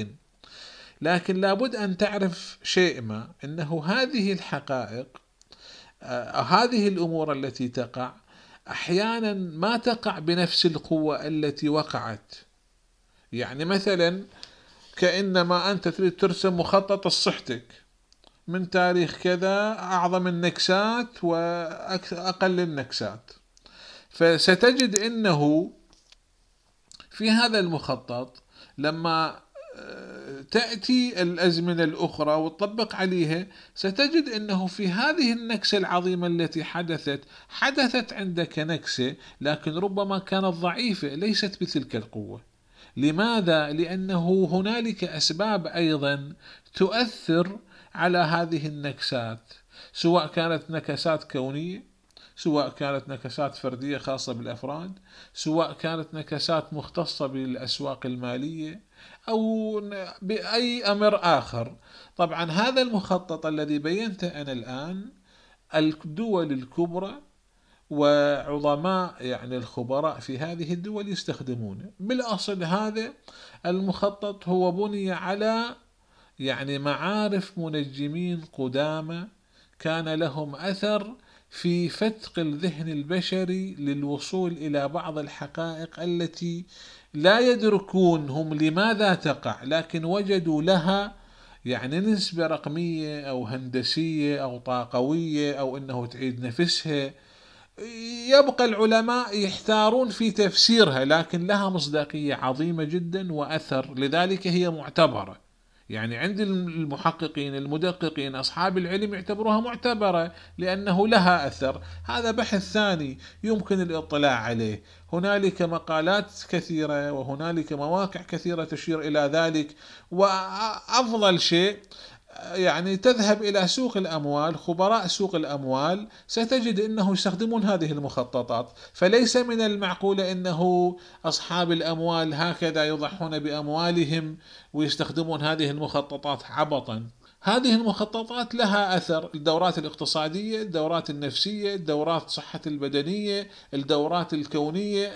لكن لابد أن تعرف شيء ما، أنه هذه الحقائق هذه الأمور التي تقع أحيانا ما تقع بنفس القوة التي وقعت. يعني مثلا كأنما أنت تريد ترسم مخطط صحتك من تاريخ كذا، أعظم النكسات وأقل النكسات، فستجد أنه في هذا المخطط لما تأتي الأزمنة الأخرى وتطبق عليها ستجد أنه في هذه النكسة العظيمة التي حدثت عندك نكسة، لكن ربما كانت ضعيفة ليست بتلك القوة. لماذا؟ لأنه هنالك أسباب أيضا تؤثر على هذه النكسات، سواء كانت نكسات كونية، سواء كانت نكسات فردية خاصة بالأفراد، سواء كانت نكسات مختصة بالأسواق المالية، أو بأي أمر آخر. طبعا هذا المخطط الذي بينته أنا الآن، الدول الكبرى وعظماء يعني الخبراء في هذه الدول يستخدمونه. بالأصل هذا المخطط هو بني على يعني معارف منجمين قدامى كان لهم أثر في فتق الذهن البشري للوصول إلى بعض الحقائق التي لا يدركون هم لماذا تقع، لكن وجدوا لها يعني نسبة رقمية أو هندسية أو طاقوية أو أنه تعيد نفسها. يبقى العلماء يحتارون في تفسيرها، لكن لها مصداقية عظيمة جدا وأثر، لذلك هي معتبرة. يعني عند المحققين المدققين أصحاب العلم يعتبروها معتبرة لأنه لها أثر. هذا بحث ثاني يمكن الاطلاع عليه، هنالك مقالات كثيرة وهنالك مواقع كثيرة تشير إلى ذلك. وأفضل شيء يعني تذهب إلى سوق الأموال، خبراء سوق الأموال ستجد أنه يستخدمون هذه المخططات. فليس من المعقول أنه أصحاب الأموال هكذا يضحون بأموالهم ويستخدمون هذه المخططات عبطا. هذه المخططات لها أثر، الدورات الاقتصادية، الدورات النفسية، الدورات صحة البدنية، الدورات الكونية،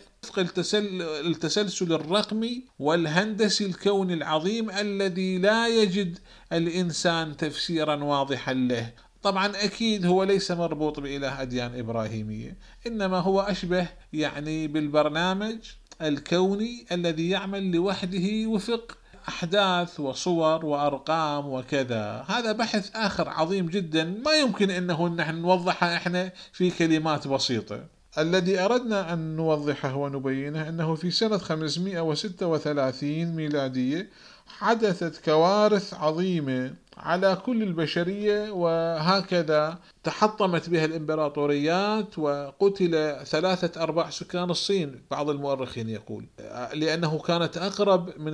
التسلسل الرقمي والهندسي الكوني العظيم الذي لا يجد الإنسان تفسيرا واضحا له. طبعا أكيد هو ليس مربوط بإله أديان إبراهيمية، إنما هو أشبه يعني بالبرنامج الكوني الذي يعمل لوحده وفق أحداث وصور وأرقام وكذا. هذا بحث آخر عظيم جدا ما يمكن أنه نحن نوضحه إحنا في كلمات بسيطة. الذي أردنا أن نوضحه ونبينه أنه في سنة 536 ميلادية حدثت كوارث عظيمة على كل البشرية، وهكذا تحطمت بها الإمبراطوريات وقتل 3/4 سكان الصين بعض المؤرخين يقول، لأنه كانت أقرب من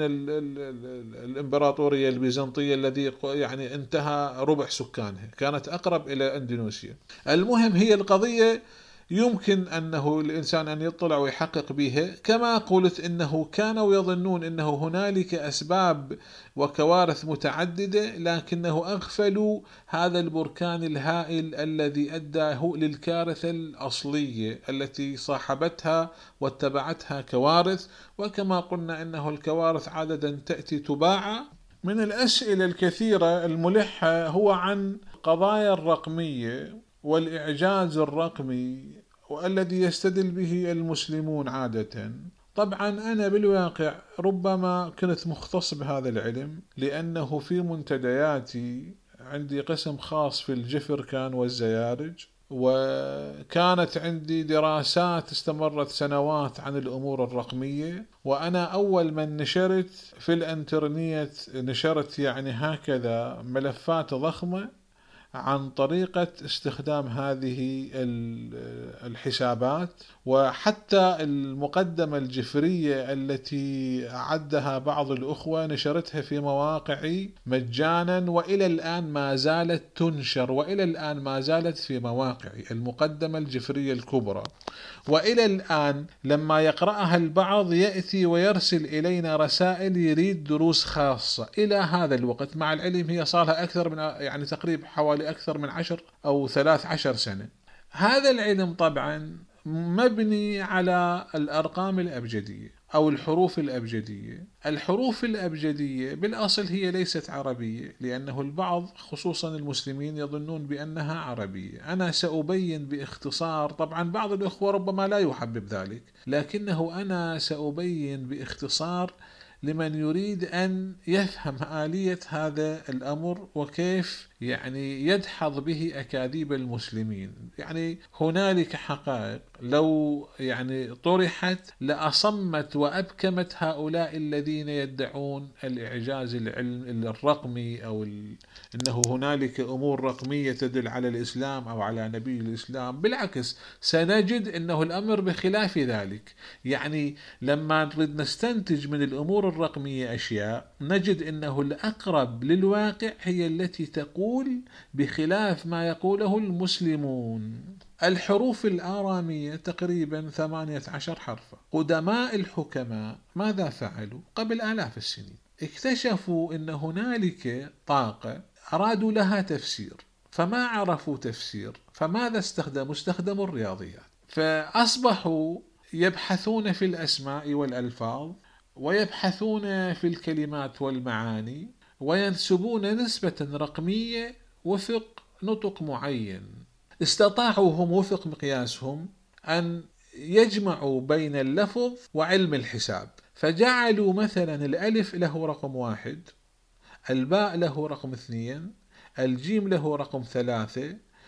الإمبراطورية البيزنطية الذي يعني انتهى ربع سكانها، كانت أقرب إلى أندونيسيا. المهم هي القضية يمكن أنه الإنسان أن يطلع ويحقق بها. كما قلت إنه كانوا يظنون أنه هنالك أسباب وكوارث متعددة، لكنه أغفلوا هذا البركان الهائل الذي أدى للكارثة الأصلية التي صاحبتها واتبعتها كوارث. وكما قلنا أنه الكوارث عادة تأتي تباعا. من الأسئلة الكثيرة الملحة هو عن قضايا الرقمية والإعجاز الرقمي والذي يستدل به المسلمون عادة. طبعا أنا بالواقع ربما كنت مختص بهذا العلم، لأنه في منتدياتي عندي قسم خاص في الجفركان والزيارج، وكانت عندي دراسات استمرت سنوات عن الأمور الرقمية. وأنا أول من نشرت في الانترنت نشرت يعني هكذا ملفات ضخمة عن طريقة استخدام هذه الحسابات، وحتى المقدمة الجفرية التي أعدها بعض الأخوة نشرتها في مواقعي مجانا، وإلى الآن ما زالت تنشر، وإلى الآن ما زالت في مواقعي المقدمة الجفرية الكبرى. وإلى الآن لما يقرأها البعض يأتي ويرسل إلينا رسائل يريد دروس خاصة إلى هذا الوقت، مع العلم هي صارها أكثر من يعني تقريبا حوالي أكثر من 10 أو 13 سنة. هذا العلم طبعا مبني على الأرقام الأبجدية أو الحروف الأبجدية. الحروف الأبجدية بالأصل هي ليست عربية، لأنه البعض خصوصا المسلمين يظنون بأنها عربية. أنا سأبين باختصار، طبعا بعض الأخوة ربما لا يحبب ذلك، لكنه أنا سأبين باختصار لمن يريد أن يفهم آلية هذا الأمر وكيف يعني يدحض به أكاذيب المسلمين. يعني هنالك حقائق لو يعني طرحت لأصمت وأبكمت هؤلاء الذين يدعون الإعجاز الرقمي أو أنه هنالك أمور رقمية تدل على الإسلام أو على نبي الإسلام. بالعكس سنجد أنه الأمر بخلاف ذلك. يعني لما نريد نستنتج من الأمور الرقمية أشياء نجد أنه الأقرب للواقع هي التي تقول بخلاف ما يقوله المسلمون. الحروف الآرامية تقريبا 18 حرفا. قدماء الحكماء ماذا فعلوا؟ قبل آلاف السنين اكتشفوا أن هنالك طاقة أرادوا لها تفسير، فما عرفوا تفسير، فماذا استخدموا؟ استخدموا الرياضيات. فأصبحوا يبحثون في الأسماء والألفاظ، ويبحثون في الكلمات والمعاني، وينسبون نسبة رقمية وفق نطق معين. استطاعوا هم وفق مقياسهم أن يجمعوا بين اللفظ وعلم الحساب، فجعلوا مثلا الألف له رقم 1، الباء له رقم 2، الجيم له رقم 3،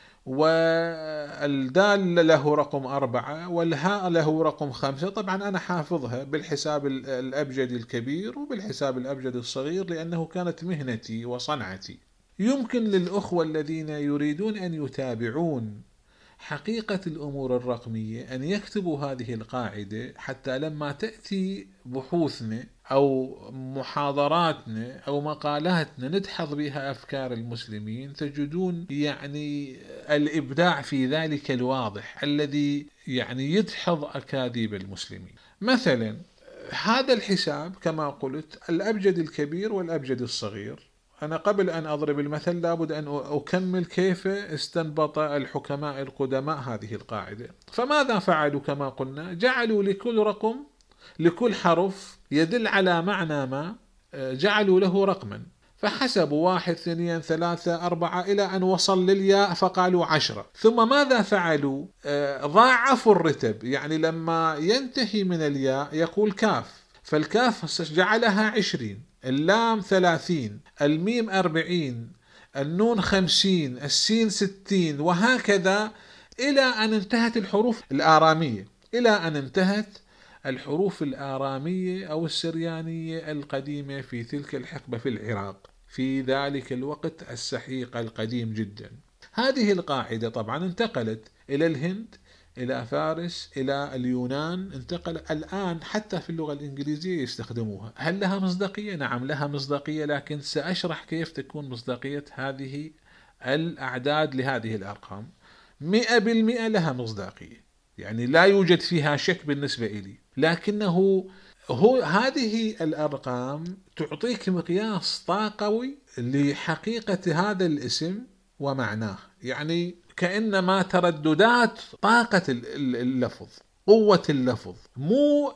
والدال له رقم 4، والهاء له رقم 5. طبعا أنا حافظها بالحساب الأبجدي الكبير وبالحساب الأبجدي الصغير لأنه كانت مهنتي وصنعتي. يمكن للأخوة الذين يريدون أن يتابعون حقيقة الأمور الرقمية أن يكتبوا هذه القاعدة، حتى لما تأتي بحوثنا أو محاضراتنا أو مقالاتنا ندحض بها أفكار المسلمين، تجدون يعني الإبداع في ذلك الواضح الذي يعني يدحض أكاذيب المسلمين. مثلا هذا الحساب كما قلت الأبجد الكبير والأبجد الصغير، أنا قبل أن أضرب المثل لابد أن أكمل كيف استنبط الحكماء القدماء هذه القاعدة. فماذا فعلوا؟ كما قلنا جعلوا لكل رقم، لكل حرف يدل على معنى ما، جعلوا له رقما، فحسبوا 1 2 3 4 إلى أن وصل للياء فقالوا 10. ثم ماذا فعلوا؟ ضاعفوا الرتب، يعني لما ينتهي من الياء يقول كاف، فالكاف جعلها 20، اللام 30، الميم 40، النون 50، السين 60، وهكذا إلى أن انتهت الحروف الآرامية، إلى أن انتهت الحروف الآرامية أو السريانية القديمة في تلك الحقبة في العراق في ذلك الوقت السحيق القديم جدا. هذه القاعدة طبعا انتقلت إلى الهند، إلى فارس، إلى اليونان، انتقل الآن حتى في اللغة الإنجليزية يستخدموها. هل لها مصداقية؟ نعم لها مصداقية، لكن سأشرح كيف تكون مصداقية هذه الأعداد لهذه الأرقام. 100% لها مصداقية، يعني لا يوجد فيها شك بالنسبة إلي، لكنه هذه الأرقام تعطيك مقياس طاقوي لحقيقة هذا الاسم ومعناه، يعني كأنما ترددات طاقة اللفظ، قوة اللفظ، مو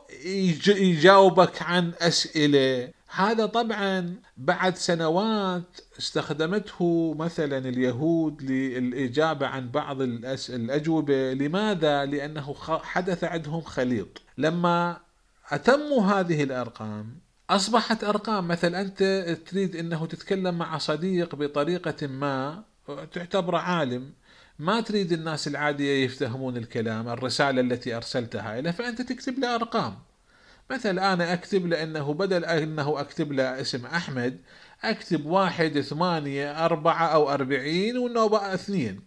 يجاوبك عن أسئلة. هذا طبعا بعد سنوات استخدمته مثلا اليهود للإجابة عن بعض الأجوبة. لماذا؟ لأنه حدث عندهم خليط. لما أتموا هذه الأرقام أصبحت أرقام، مثلا أنت تريد أنه تتكلم مع صديق بطريقة ما تعتبر عالم، ما تريد الناس العادية يفتهمون الكلام، الرسالة التي أرسلتها إليه، فأنت تكتب له أرقام. مثلا أنا أكتب لأنه بدل أنه أكتب له اسم أحمد أكتب 1 8 4 أو 40 وأنه بقى 2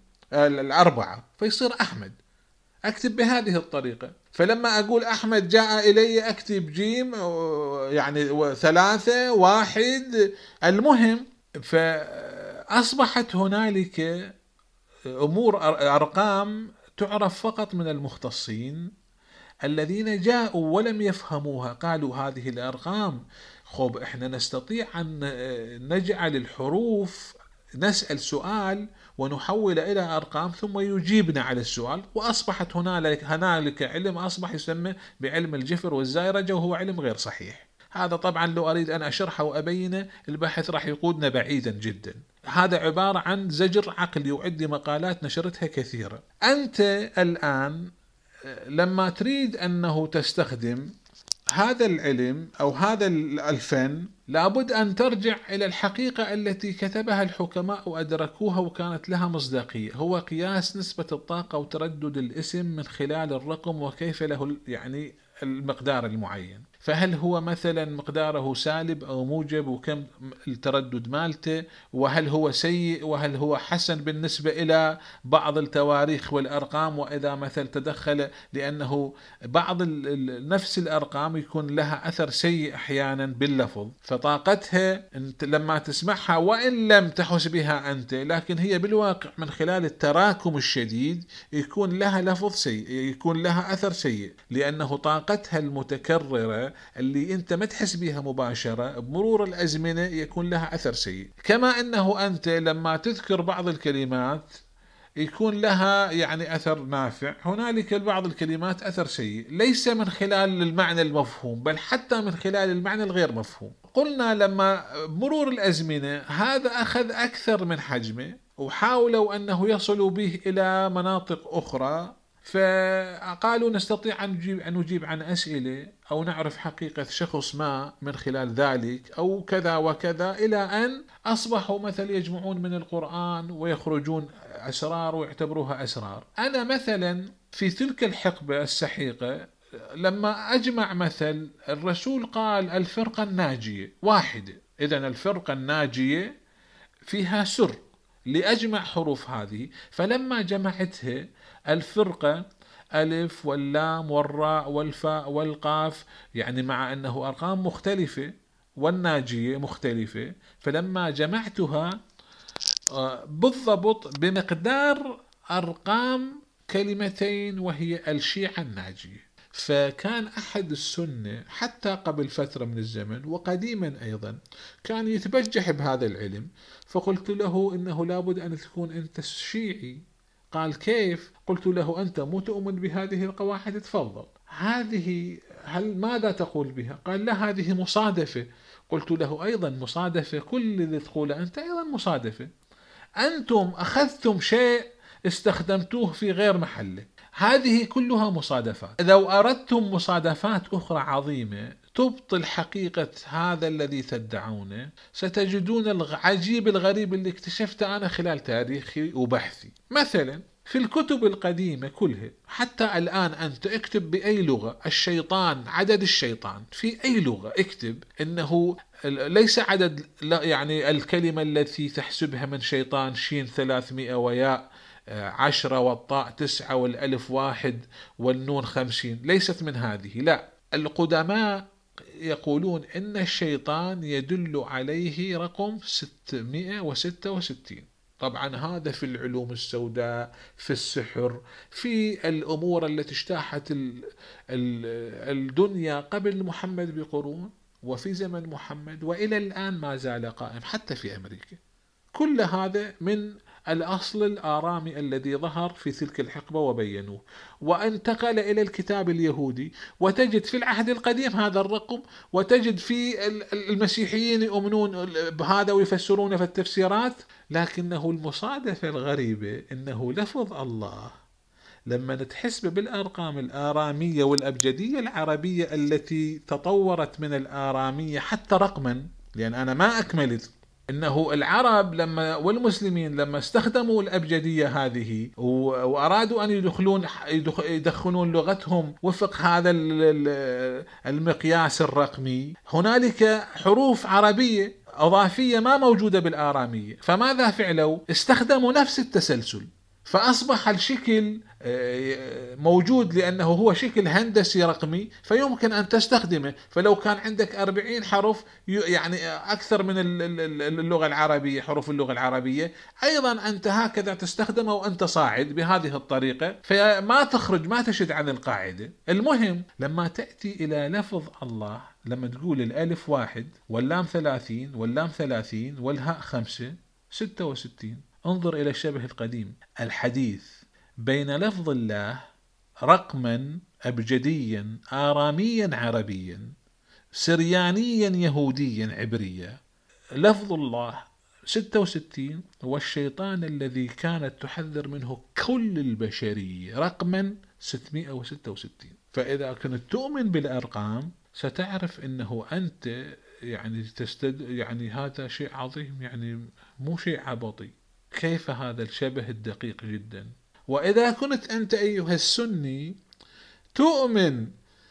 4 فيصير أحمد، أكتب بهذه الطريقة. فلما أقول أحمد جاء إلي أكتب جيم، يعني 3 1. المهم فأصبحت هنالك أمور أرقام تعرف فقط من المختصين الذين جاءوا ولم يفهموها، قالوا هذه الأرقام خب إحنا نستطيع أن نجعل الحروف، نسأل سؤال ونحول إلى أرقام ثم يجيبنا على السؤال، وأصبحت هنالك علم أصبح يسمى بعلم الجفر والزائرجة، وهو علم غير صحيح. هذا طبعا لو أريد أن أشرحه وأبينه البحث راح يقودنا بعيدا جدا. هذا عبارة عن زجر عقلي، وعندي مقالات نشرتها كثيرة. أنت الآن لما تريد أنه تستخدم هذا العلم أو هذا الفن لابد أن ترجع إلى الحقيقة التي كتبها الحكماء وأدركوها وكانت لها مصداقية، هو قياس نسبة الطاقة وتردد الاسم من خلال الرقم وكيف له يعني المقدار المعين. فهل هو مثلا مقداره سالب أو موجب، وكم التردد مالته، وهل هو سيء وهل هو حسن بالنسبة إلى بعض التواريخ والأرقام، وإذا مثل تدخل، لأنه بعض نفس الأرقام يكون لها أثر سيء أحيانا باللفظ، فطاقتها أنت لما تسمعها وإن لم تحس بها أنت، لكن هي بالواقع من خلال التراكم الشديد يكون لها لفظ سيء، يكون لها أثر سيء، لأنه طاقتها المتكررة اللي أنت ما تحس بها مباشرة بمرور الأزمنة يكون لها أثر سيء. كما أنه أنت لما تذكر بعض الكلمات يكون لها يعني أثر نافع. هنالك بعض الكلمات أثر سيء ليس من خلال المعنى المفهوم بل حتى من خلال المعنى الغير مفهوم. قلنا لما مرور الأزمنة هذا أخذ أكثر من حجمه وحاولوا أنه يصلوا به إلى مناطق أخرى، فقالوا نستطيع أن نجيب عن أسئلة أو نعرف حقيقة شخص ما من خلال ذلك أو كذا وكذا، إلى أن أصبحوا مثل يجمعون من القرآن ويخرجون أسرار ويعتبروها أسرار. أنا مثلا في تلك الحقبة السحيقة لما أجمع مثل الرسول قال الفرقة الناجية واحدة، إذن الفرقة الناجية فيها سر لأجمع حروف هذه، فلما جمعتها الفرقة ألف واللام والراء والفاء والقاف، يعني مع أنه أرقام مختلفة والناجية مختلفة، فلما جمعتها بالضبط بمقدار أرقام كلمتين وهي الشيعة الناجية. فكان أحد السنة حتى قبل فترة من الزمن وقديما أيضا كان يتبجح بهذا العلم، فقلت له إنه لابد أن تكون أنت شيعي. قال كيف؟ قلت له أنت مو تؤمن بهذه القواعد؟ تفضل، هذه ماذا تقول بها؟ قال لا هذه مصادفة. قلت له أيضا مصادفة، كل اللي تقوله أنت أيضا مصادفة، أنتم أخذتم شيء استخدمتوه في غير محله، هذه كلها مصادفات. لو أردتم مصادفات أخرى عظيمة تبطل حقيقة هذا الذي تدعونه ستجدون العجيب الغريب اللي اكتشفته أنا خلال تاريخي وبحثي. مثلا في الكتب القديمة كلها حتى الآن أنت اكتب بأي لغة الشيطان، عدد الشيطان في أي لغة اكتب إنه ليس عدد، لا يعني الكلمة التي تحسبها من شيطان شين 300 وياء 10 والطاء 9 والألف 1 والنون 50، ليست من هذه. لا، القدماء يقولون إن الشيطان يدل عليه رقم 666. طبعا هذا في العلوم السوداء، في السحر، في الأمور التي اجتاحت الدنيا قبل محمد بقرون وفي زمن محمد وإلى الآن ما زال قائم حتى في أمريكا. كل هذا من الأصل الآرامي الذي ظهر في تلك الحقبة وبينوه، وانتقل إلى الكتاب اليهودي، وتجد في العهد القديم هذا الرقم، وتجد في المسيحيين يؤمنون بهذا ويفسرونه في التفسيرات. لكنه المصادفة الغريبة أنه لفظ الله لما نتحسب بالأرقام الآرامية والأبجدية العربية التي تطورت من الآرامية حتى رقما، لأن أنا ما أكملت، إنه العرب لما والمسلمين لما استخدموا الأبجدية هذه وأرادوا أن يدخلون لغتهم وفق هذا المقياس الرقمي، هنالك حروف عربية أضافية ما موجودة بالآرامية، فماذا فعلوا؟ استخدموا نفس التسلسل، فأصبح الشكل موجود لأنه هو شكل هندسي رقمي فيمكن أن تستخدمه. فلو كان عندك 40 حرف يعني أكثر من اللغة العربية، حروف اللغة العربية، أيضا أنت هكذا تستخدمه وأنت صاعد بهذه الطريقة، فما تخرج ما تشد عن القاعدة. المهم لما تأتي إلى لفظ الله، لما تقول الألف 1 واللام 30 واللام 30 والهاء 5 66، انظر إلى الشبه القديم الحديث بين لفظ الله رقما أبجديا آراميا عربيا سريانيا يهوديا عبريا، لفظ الله 66 والشيطان الذي كانت تحذر منه كل البشرية رقما 666. فإذا كنت تؤمن بالأرقام ستعرف أنه أنت يعني يعني هذا شيء عظيم، يعني مو شيء عبطي. كيف هذا الشبه الدقيق جدا؟ وإذا كنت أنت أيها السني تؤمن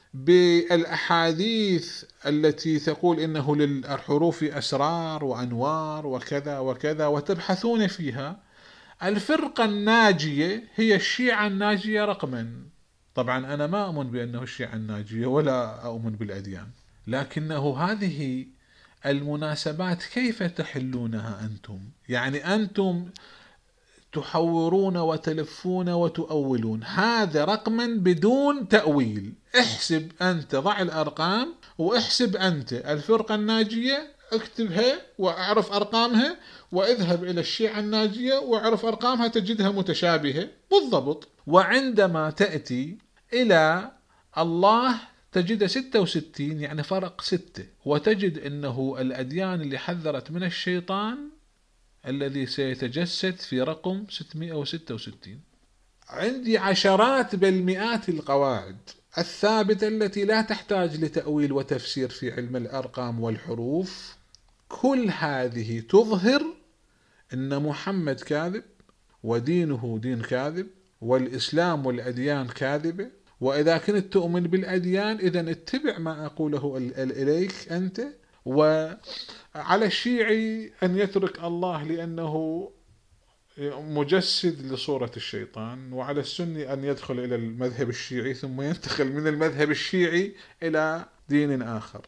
بالأحاديث التي تقول إنه للحروف أسرار وأنوار وكذا وكذا وتبحثون فيها، الفرقة الناجية هي الشيعة الناجية رقما. طبعا أنا ما أؤمن بأنه الشيعة الناجية ولا أؤمن بالأديان، لكنه هذه المناسبات كيف تحلونها أنتم؟ يعني أنتم تحورون وتلفون وتؤولون هذا رقما بدون تأويل. احسب أنت، ضع الأرقام واحسب أنت الفرقة الناجية اكتبها واعرف ارقامها، واذهب الى الشيعة الناجية واعرف ارقامها تجدها متشابهة بالضبط. وعندما تأتي الى الله تجد 66، يعني فرق 6، وتجد انه الاديان اللي حذرت من الشيطان الذي سيتجسد في رقم 666. عندي عشرات بل مئات القواعد الثابتة التي لا تحتاج لتأويل وتفسير في علم الأرقام والحروف. كل هذه تظهر أن محمد كاذب، ودينه دين كاذب، والإسلام والأديان كاذبة. وإذا كنت تؤمن بالأديان إذن اتبع ما أقوله إليك أنت. وعلى الشيعي أن يترك الله لأنه مجسد لصورة الشيطان، وعلى السني أن يدخل إلى المذهب الشيعي ثم ينتقل من المذهب الشيعي إلى دين آخر.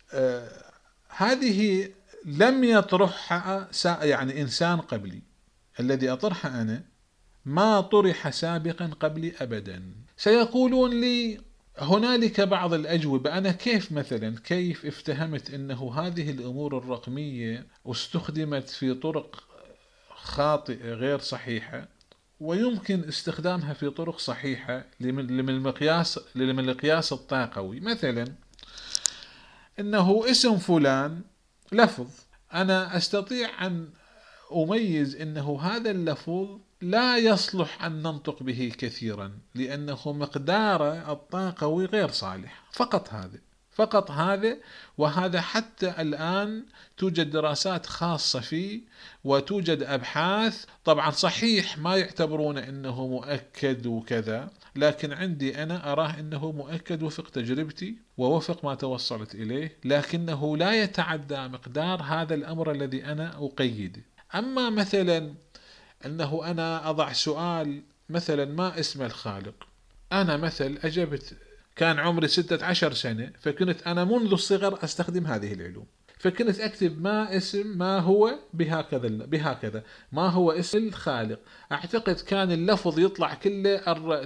هذه لم يطرحها يعني إنسان قبلي، الذي أطرحها أنا ما طرح سابقا قبلي أبدا. سيقولون لي هنالك بعض الأجوبة. أنا كيف افتهمت أنه هذه الأمور الرقمية استخدمت في طرق خاطئة غير صحيحة، ويمكن استخدامها في طرق صحيحة لمن القياس الطاقوي. مثلا إنه اسم فلان لفظ، أنا أستطيع أن أميز إنه هذا اللفظ لا يصلح أن ننطق به كثيرا لأنه مقداره الطاقوي غير صالح. فقط هذا. وهذا حتى الآن توجد دراسات خاصة فيه، وتوجد أبحاث. طبعا صحيح ما يعتبرون أنه مؤكد وكذا، لكن عندي أنا أراه أنه مؤكد وفق تجربتي ووفق ما توصلت إليه، لكنه لا يتعدى مقدار هذا الأمر الذي أنا أقيده. أما مثلا أنه أنا أضع سؤال مثلا ما اسم الخالق، أنا مثل أجبت كان عمري 16 سنة، فكنت أنا منذ الصغر أستخدم هذه العلوم، فكنت أكتب ما هو بهكذا ما هو اسم الخالق. أعتقد كان اللفظ يطلع كله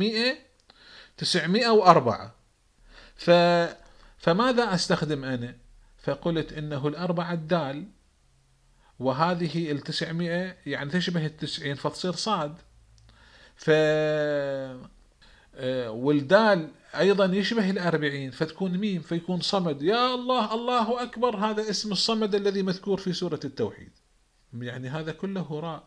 904. فماذا أستخدم أنا؟ فقلت إنه 4 الدال، وهذه 900 يعني تشبه 90 فتصير صاد، والدال أيضا يشبه 40 فتكون ميم، فيكون صمد. يا الله، الله أكبر، هذا اسم الصمد الذي مذكور في سورة التوحيد. يعني هذا كله هراء.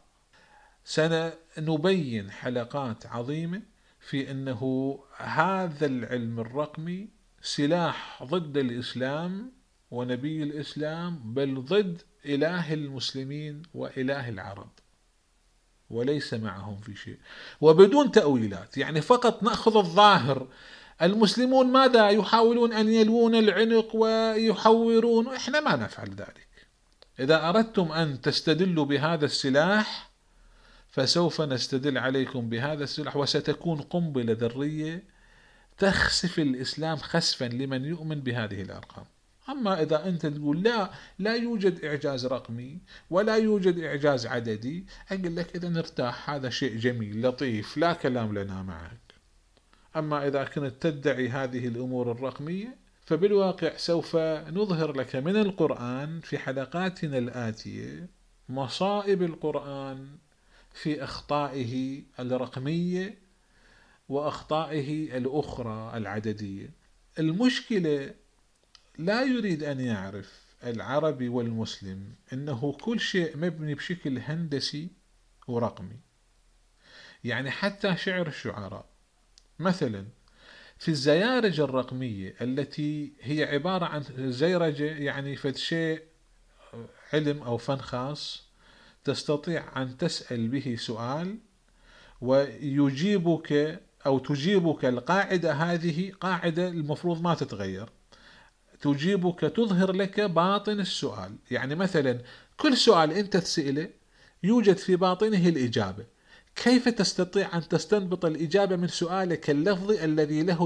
سنبين حلقات عظيمة في أنه هذا العلم الرقمي سلاح ضد الإسلام ونبي الإسلام، بل ضد إله المسلمين وإله العرب، وليس معهم في شيء، وبدون تأويلات. يعني فقط نأخذ الظاهر. المسلمون ماذا يحاولون؟ أن يلوون العنق ويحورون، إحنا ما نفعل ذلك. إذا أردتم أن تستدلوا بهذا السلاح فسوف نستدل عليكم بهذا السلاح، وستكون قنبلة ذرية تخسف الإسلام خسفا لمن يؤمن بهذه الأرقام. أما إذا أنت تقول لا يوجد إعجاز رقمي ولا يوجد إعجاز عددي، أقول لك إذا نرتاح، هذا شيء جميل لطيف، لا كلام لنا معك. أما إذا كنت تدعي هذه الأمور الرقمية، فبالواقع سوف نظهر لك من القرآن في حلقاتنا الآتية مصائب القرآن في أخطائه الرقمية وأخطائه الأخرى العددية. المشكلة لا يريد أن يعرف العربي والمسلم أنه كل شيء مبني بشكل هندسي ورقمي. يعني حتى شعر الشعراء مثلا في الزيارج الرقمية التي هي عبارة عن زيرجة، يعني فد شيء علم أو فن خاص تستطيع أن تسأل به سؤال ويجيبك أو تجيبك القاعدة. هذه قاعدة المفروض ما تتغير، تجيبك تظهر لك باطن السؤال. يعني مثلا كل سؤال أنت تسأله يوجد في باطنه الإجابة. كيف تستطيع أن تستنبط الإجابة من سؤالك اللفظي الذي له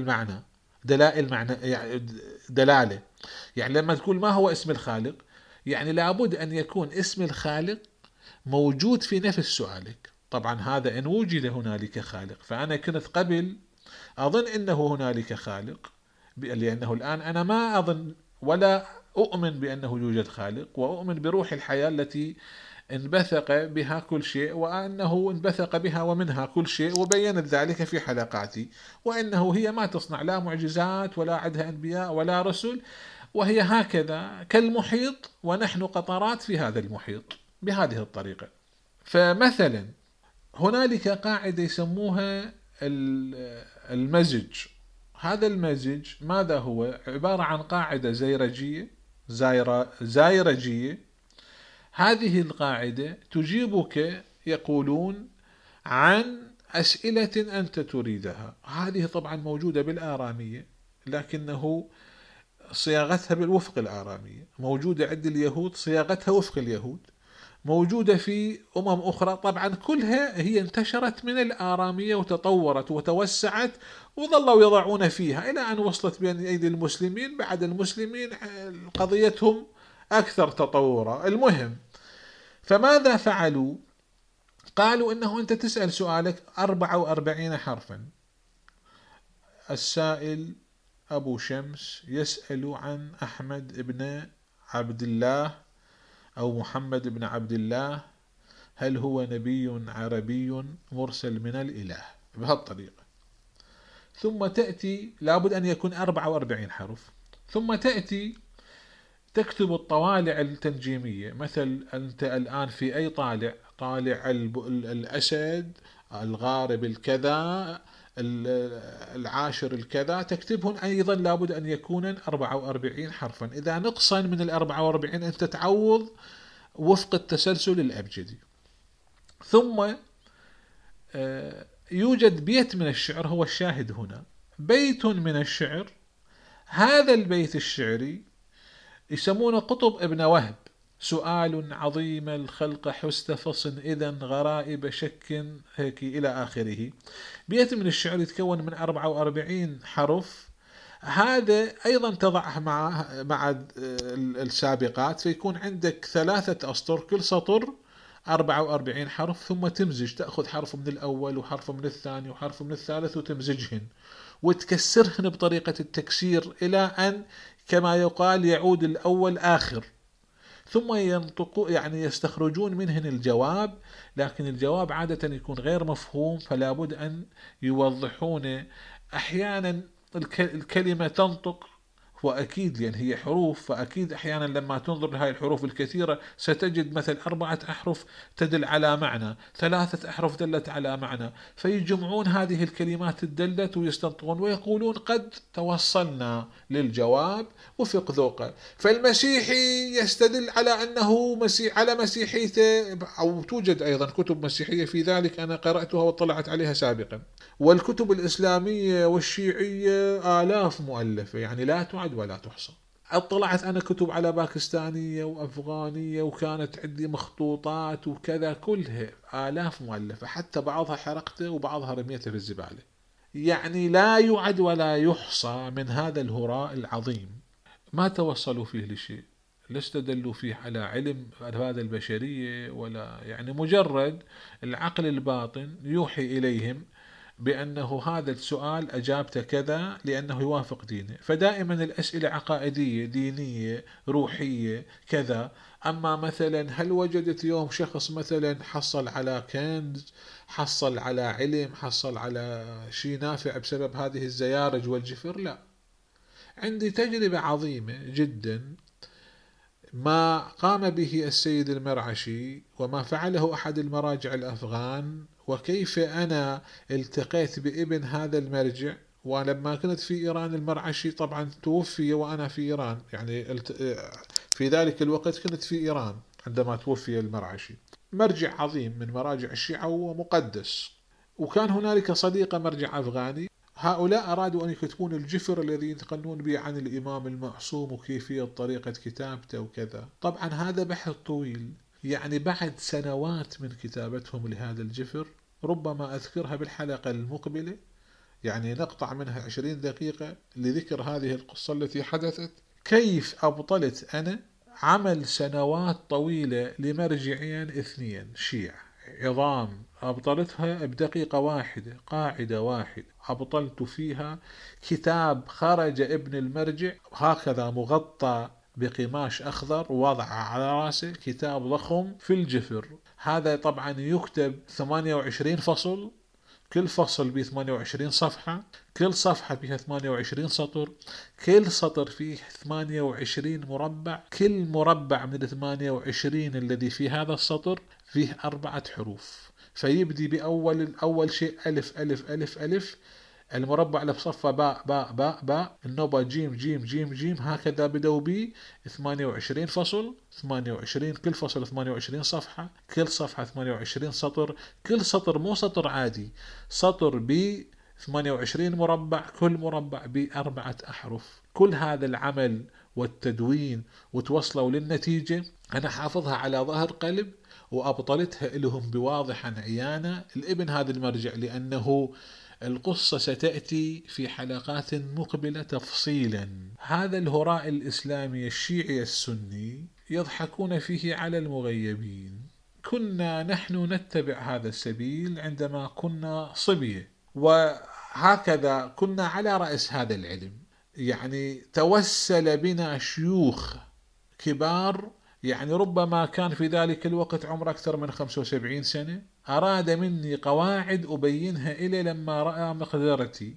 دلالة؟ يعني لما تقول ما هو اسم الخالق، يعني لابد أن يكون اسم الخالق موجود في نفس سؤالك. طبعا هذا إن وجد هنالك خالق. فأنا كنت قبل أظن أنه هنالك خالق، لأنه الآن أنا ما أظن ولا أؤمن بأنه يوجد خالق، وأؤمن بروح الحياة التي انبثق بها كل شيء، وأنه انبثق بها ومنها كل شيء، وبينت ذلك في حلقاتي، وأنه هي ما تصنع لا معجزات ولا عندها أنبياء ولا رسل، وهي هكذا كالمحيط ونحن قطرات في هذا المحيط بهذه الطريقة. فمثلا هنالك قاعدة يسموها المزج. هذا المزج ماذا هو؟ عبارة عن قاعدة زيرجية. هذه القاعدة تجيبك، يقولون، عن أسئلة أنت تريدها. هذه طبعا موجودة بالآرامية، لكنه صياغتها بالوفق الآرامية. موجودة عند اليهود، صياغتها وفق اليهود. موجودة في أخرى، طبعا كلها هي انتشرت من الآرامية وتطورت وتوسعت، وظلوا يضعون فيها إلى أن وصلت بين أيدي المسلمين. بعد المسلمين قضيتهم أكثر تطورا. المهم، فماذا فعلوا؟ قالوا إنه أنت تسأل سؤالك 44 حرفا. السائل أبو شمس يسأل عن أحمد بن عبد الله أو محمد بن عبد الله، هل هو نبي عربي مرسل من الإله؟ بهالطريقة. ثم تأتي، لابد أن يكون 44 حرف. ثم تأتي تكتب الطوالع التنجيمية. مثل أنت الآن في أي طالع الأسد، الغارب الكذا، العاشر الكذا، تكتبهم أيضا لابد أن يكون 44 حرفا. إذا نقصا من 44 أنت تعوض وفق التسلسل الأبجدي. ثم يوجد بيت من الشعر، هو الشاهد هنا، بيت من الشعر. هذا البيت الشعري يسمونه قطب ابن وهب. سؤال عظيم الخلق حست فصن إذن غرائب شك، هيك إلى آخره. بيت من الشعر يتكون من 44 حرف. هذا أيضا تضعه مع السابقات، فيكون عندك 3 أسطر، كل سطر 44 حرف. ثم تمزج، تأخذ حرف من الأول وحرف من الثاني وحرف من الثالث وتمزجهن وتكسرهن بطريقة التكسير إلى أن كما يقال يعود الأول آخر. ثم يستخرجون منهن الجواب، لكن الجواب عادة يكون غير مفهوم، فلا بد أن يوضحون. أحيانا الكلمة تنطق، وأكيد لأن هي حروف، فأكيد أحيانا لما تنظر لهذه الحروف الكثيرة ستجد مثل 4 أحرف تدل على معنى، 3 أحرف دلت على معنى، فيجمعون هذه الكلمات الدلت ويستنطقون ويقولون قد توصلنا للجواب وفق ذوقه. فالمسيحي يستدل على أنه على مسيحيته، أو توجد أيضا كتب مسيحية في ذلك، أنا قرأتها واطلعت عليها سابقا. والكتب الإسلامية والشيعية آلاف مؤلفة، يعني لا تعد ولا تحصى. اطلعت أنا كتب على باكستانية وأفغانية، وكانت عندي مخطوطات وكذا، كلها آلاف مؤلفة، حتى بعضها حرقته وبعضها رميته في الزبالة. يعني لا يعد ولا يحصى من هذا الهراء العظيم. ما توصلوا فيه لشيء، لا استدلوا فيه على علم هذا البشرية، ولا يعني مجرد العقل الباطن يوحي إليهم بأنه هذا السؤال أجابته كذا لأنه يوافق دينه. فدائما الأسئلة عقائدية دينية روحية كذا. أما مثلا هل وجدت يوم شخص مثلا حصل على كنز، حصل على علم، حصل على شيء نافع بسبب هذه الزيارج والجفر؟ لا. عندي تجربة عظيمة جدا ما قام به السيد المرعشي، وما فعله أحد المراجع الأفغان، وكيف أنا التقيت بابن هذا المرجع. ولما كنت في إيران، المرعشي طبعا توفي وأنا في إيران، يعني في ذلك الوقت كنت في إيران عندما توفي المرعشي. مرجع عظيم من مراجع الشيعة ومقدس. وكان هنالك صديق مرجع أفغاني، هؤلاء أرادوا أن يكتبون الجفر الذي يتقنون به عن الإمام المعصوم وكيفية طريقة كتابته وكذا. طبعا هذا بحث طويل، يعني بعد سنوات من كتابتهم لهذا الجفر، ربما أذكرها بالحلقة المقبلة، يعني نقطع منها 20 دقيقة لذكر هذه القصة التي حدثت. كيف أبطلت أنا عمل سنوات طويلة لمرجعين 2 شيع عظام، أبطلتها بدقيقة واحدة، قاعدة واحدة أبطلت فيها كتاب خرج ابن المرجع هكذا مغطى بقماش أخضر ووضعه على رأسه كتاب ضخم في الجفر. هذا طبعا يكتب 28 فصل، كل فصل به 28 صفحة، كل صفحة فيها 28 سطر، كل سطر فيه 28 مربع، كل مربع من 28 الذي في هذا السطر فيه 4 حروف. فيبدي أول شيء ألف ألف ألف ألف، المربع اللي بصفه باء باء باء باء، النوبة جيم جيم جيم جيم، هكذا بدأوا بي 28 فصل، 28 كل فصل 28 صفحة، كل صفحة 28 سطر، كل سطر مو سطر عادي، سطر ب 28 مربع، كل مربع ب4 أحرف. كل هذا العمل والتدوين وتوصلوا للنتيجة أنا حافظها على ظهر قلب وأبطلتها لهم بواضحا عيانا. الابن هذا المرجع، لأنه القصة ستأتي في حلقات مقبلة تفصيلا. هذا الهراء الإسلامي الشيعي السني يضحكون فيه على المغيبين. كنا نحن نتبع هذا السبيل عندما كنا صبية، وهكذا كنا على رأس هذا العلم. يعني توسل بنا شيوخ كبار، يعني ربما كان في ذلك الوقت عمره أكثر من 75 سنة، أراد مني قواعد أبينها إلي لما رأى مقدرتي،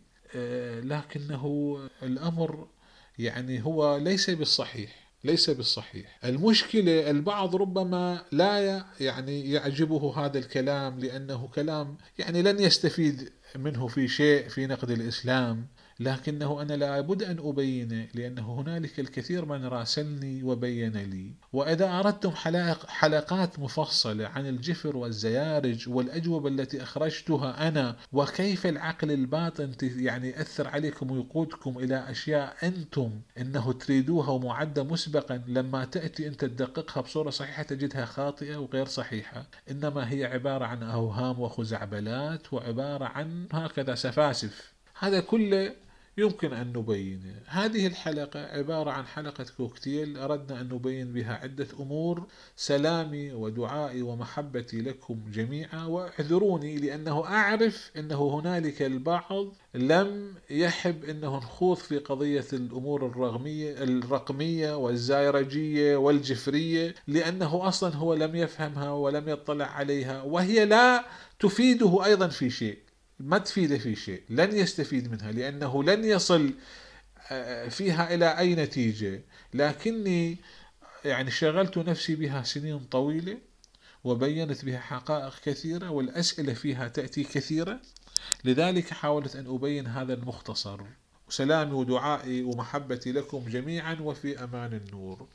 لكنه الأمر يعني هو ليس بالصحيح، ليس بالصحيح. المشكلة البعض ربما لا يعني يعجبه هذا الكلام، لأنه كلام يعني لن يستفيد منه في شيء في نقد الإسلام، لكنه أنا لابد أن أبينه، لأنه هنالك الكثير من راسلني وبين لي. وإذا أردتم حلقات مفصلة عن الجفر والزيارج والأجوبة التي أخرجتها أنا، وكيف العقل الباطن يعني يأثر عليكم ويقودكم إلى أشياء أنتم إنه تريدوها ومعدة مسبقا، لما تأتي أنت تدققها بصورة صحيحة تجدها خاطئة وغير صحيحة، إنما هي عبارة عن أوهام وخزعبلات وعبارة عن هكذا سفاسف. هذا كله يمكن أن نبينه. هذه الحلقة عبارة عن حلقة كوكتيل، أردنا أن نبين بها عدة أمور. سلامي ودعائي ومحبتي لكم جميعا، واعذروني لأنه أعرف أنه هنالك البعض لم يحب أنه نخوض في قضية الأمور الرقمية والزايرجية والجفرية، لأنه أصلا هو لم يفهمها ولم يطلع عليها، وهي لا تفيده أيضا في شيء، ما تفيده في شيء، لن يستفيد منها، لأنه لن يصل فيها إلى أي نتيجة. لكني يعني شغلت نفسي بها سنين طويلة وبينت بها حقائق كثيرة، والأسئلة فيها تأتي كثيرة، لذلك حاولت أن أبين هذا المختصر. وسلامي ودعائي ومحبتي لكم جميعا، وفي أمان النور.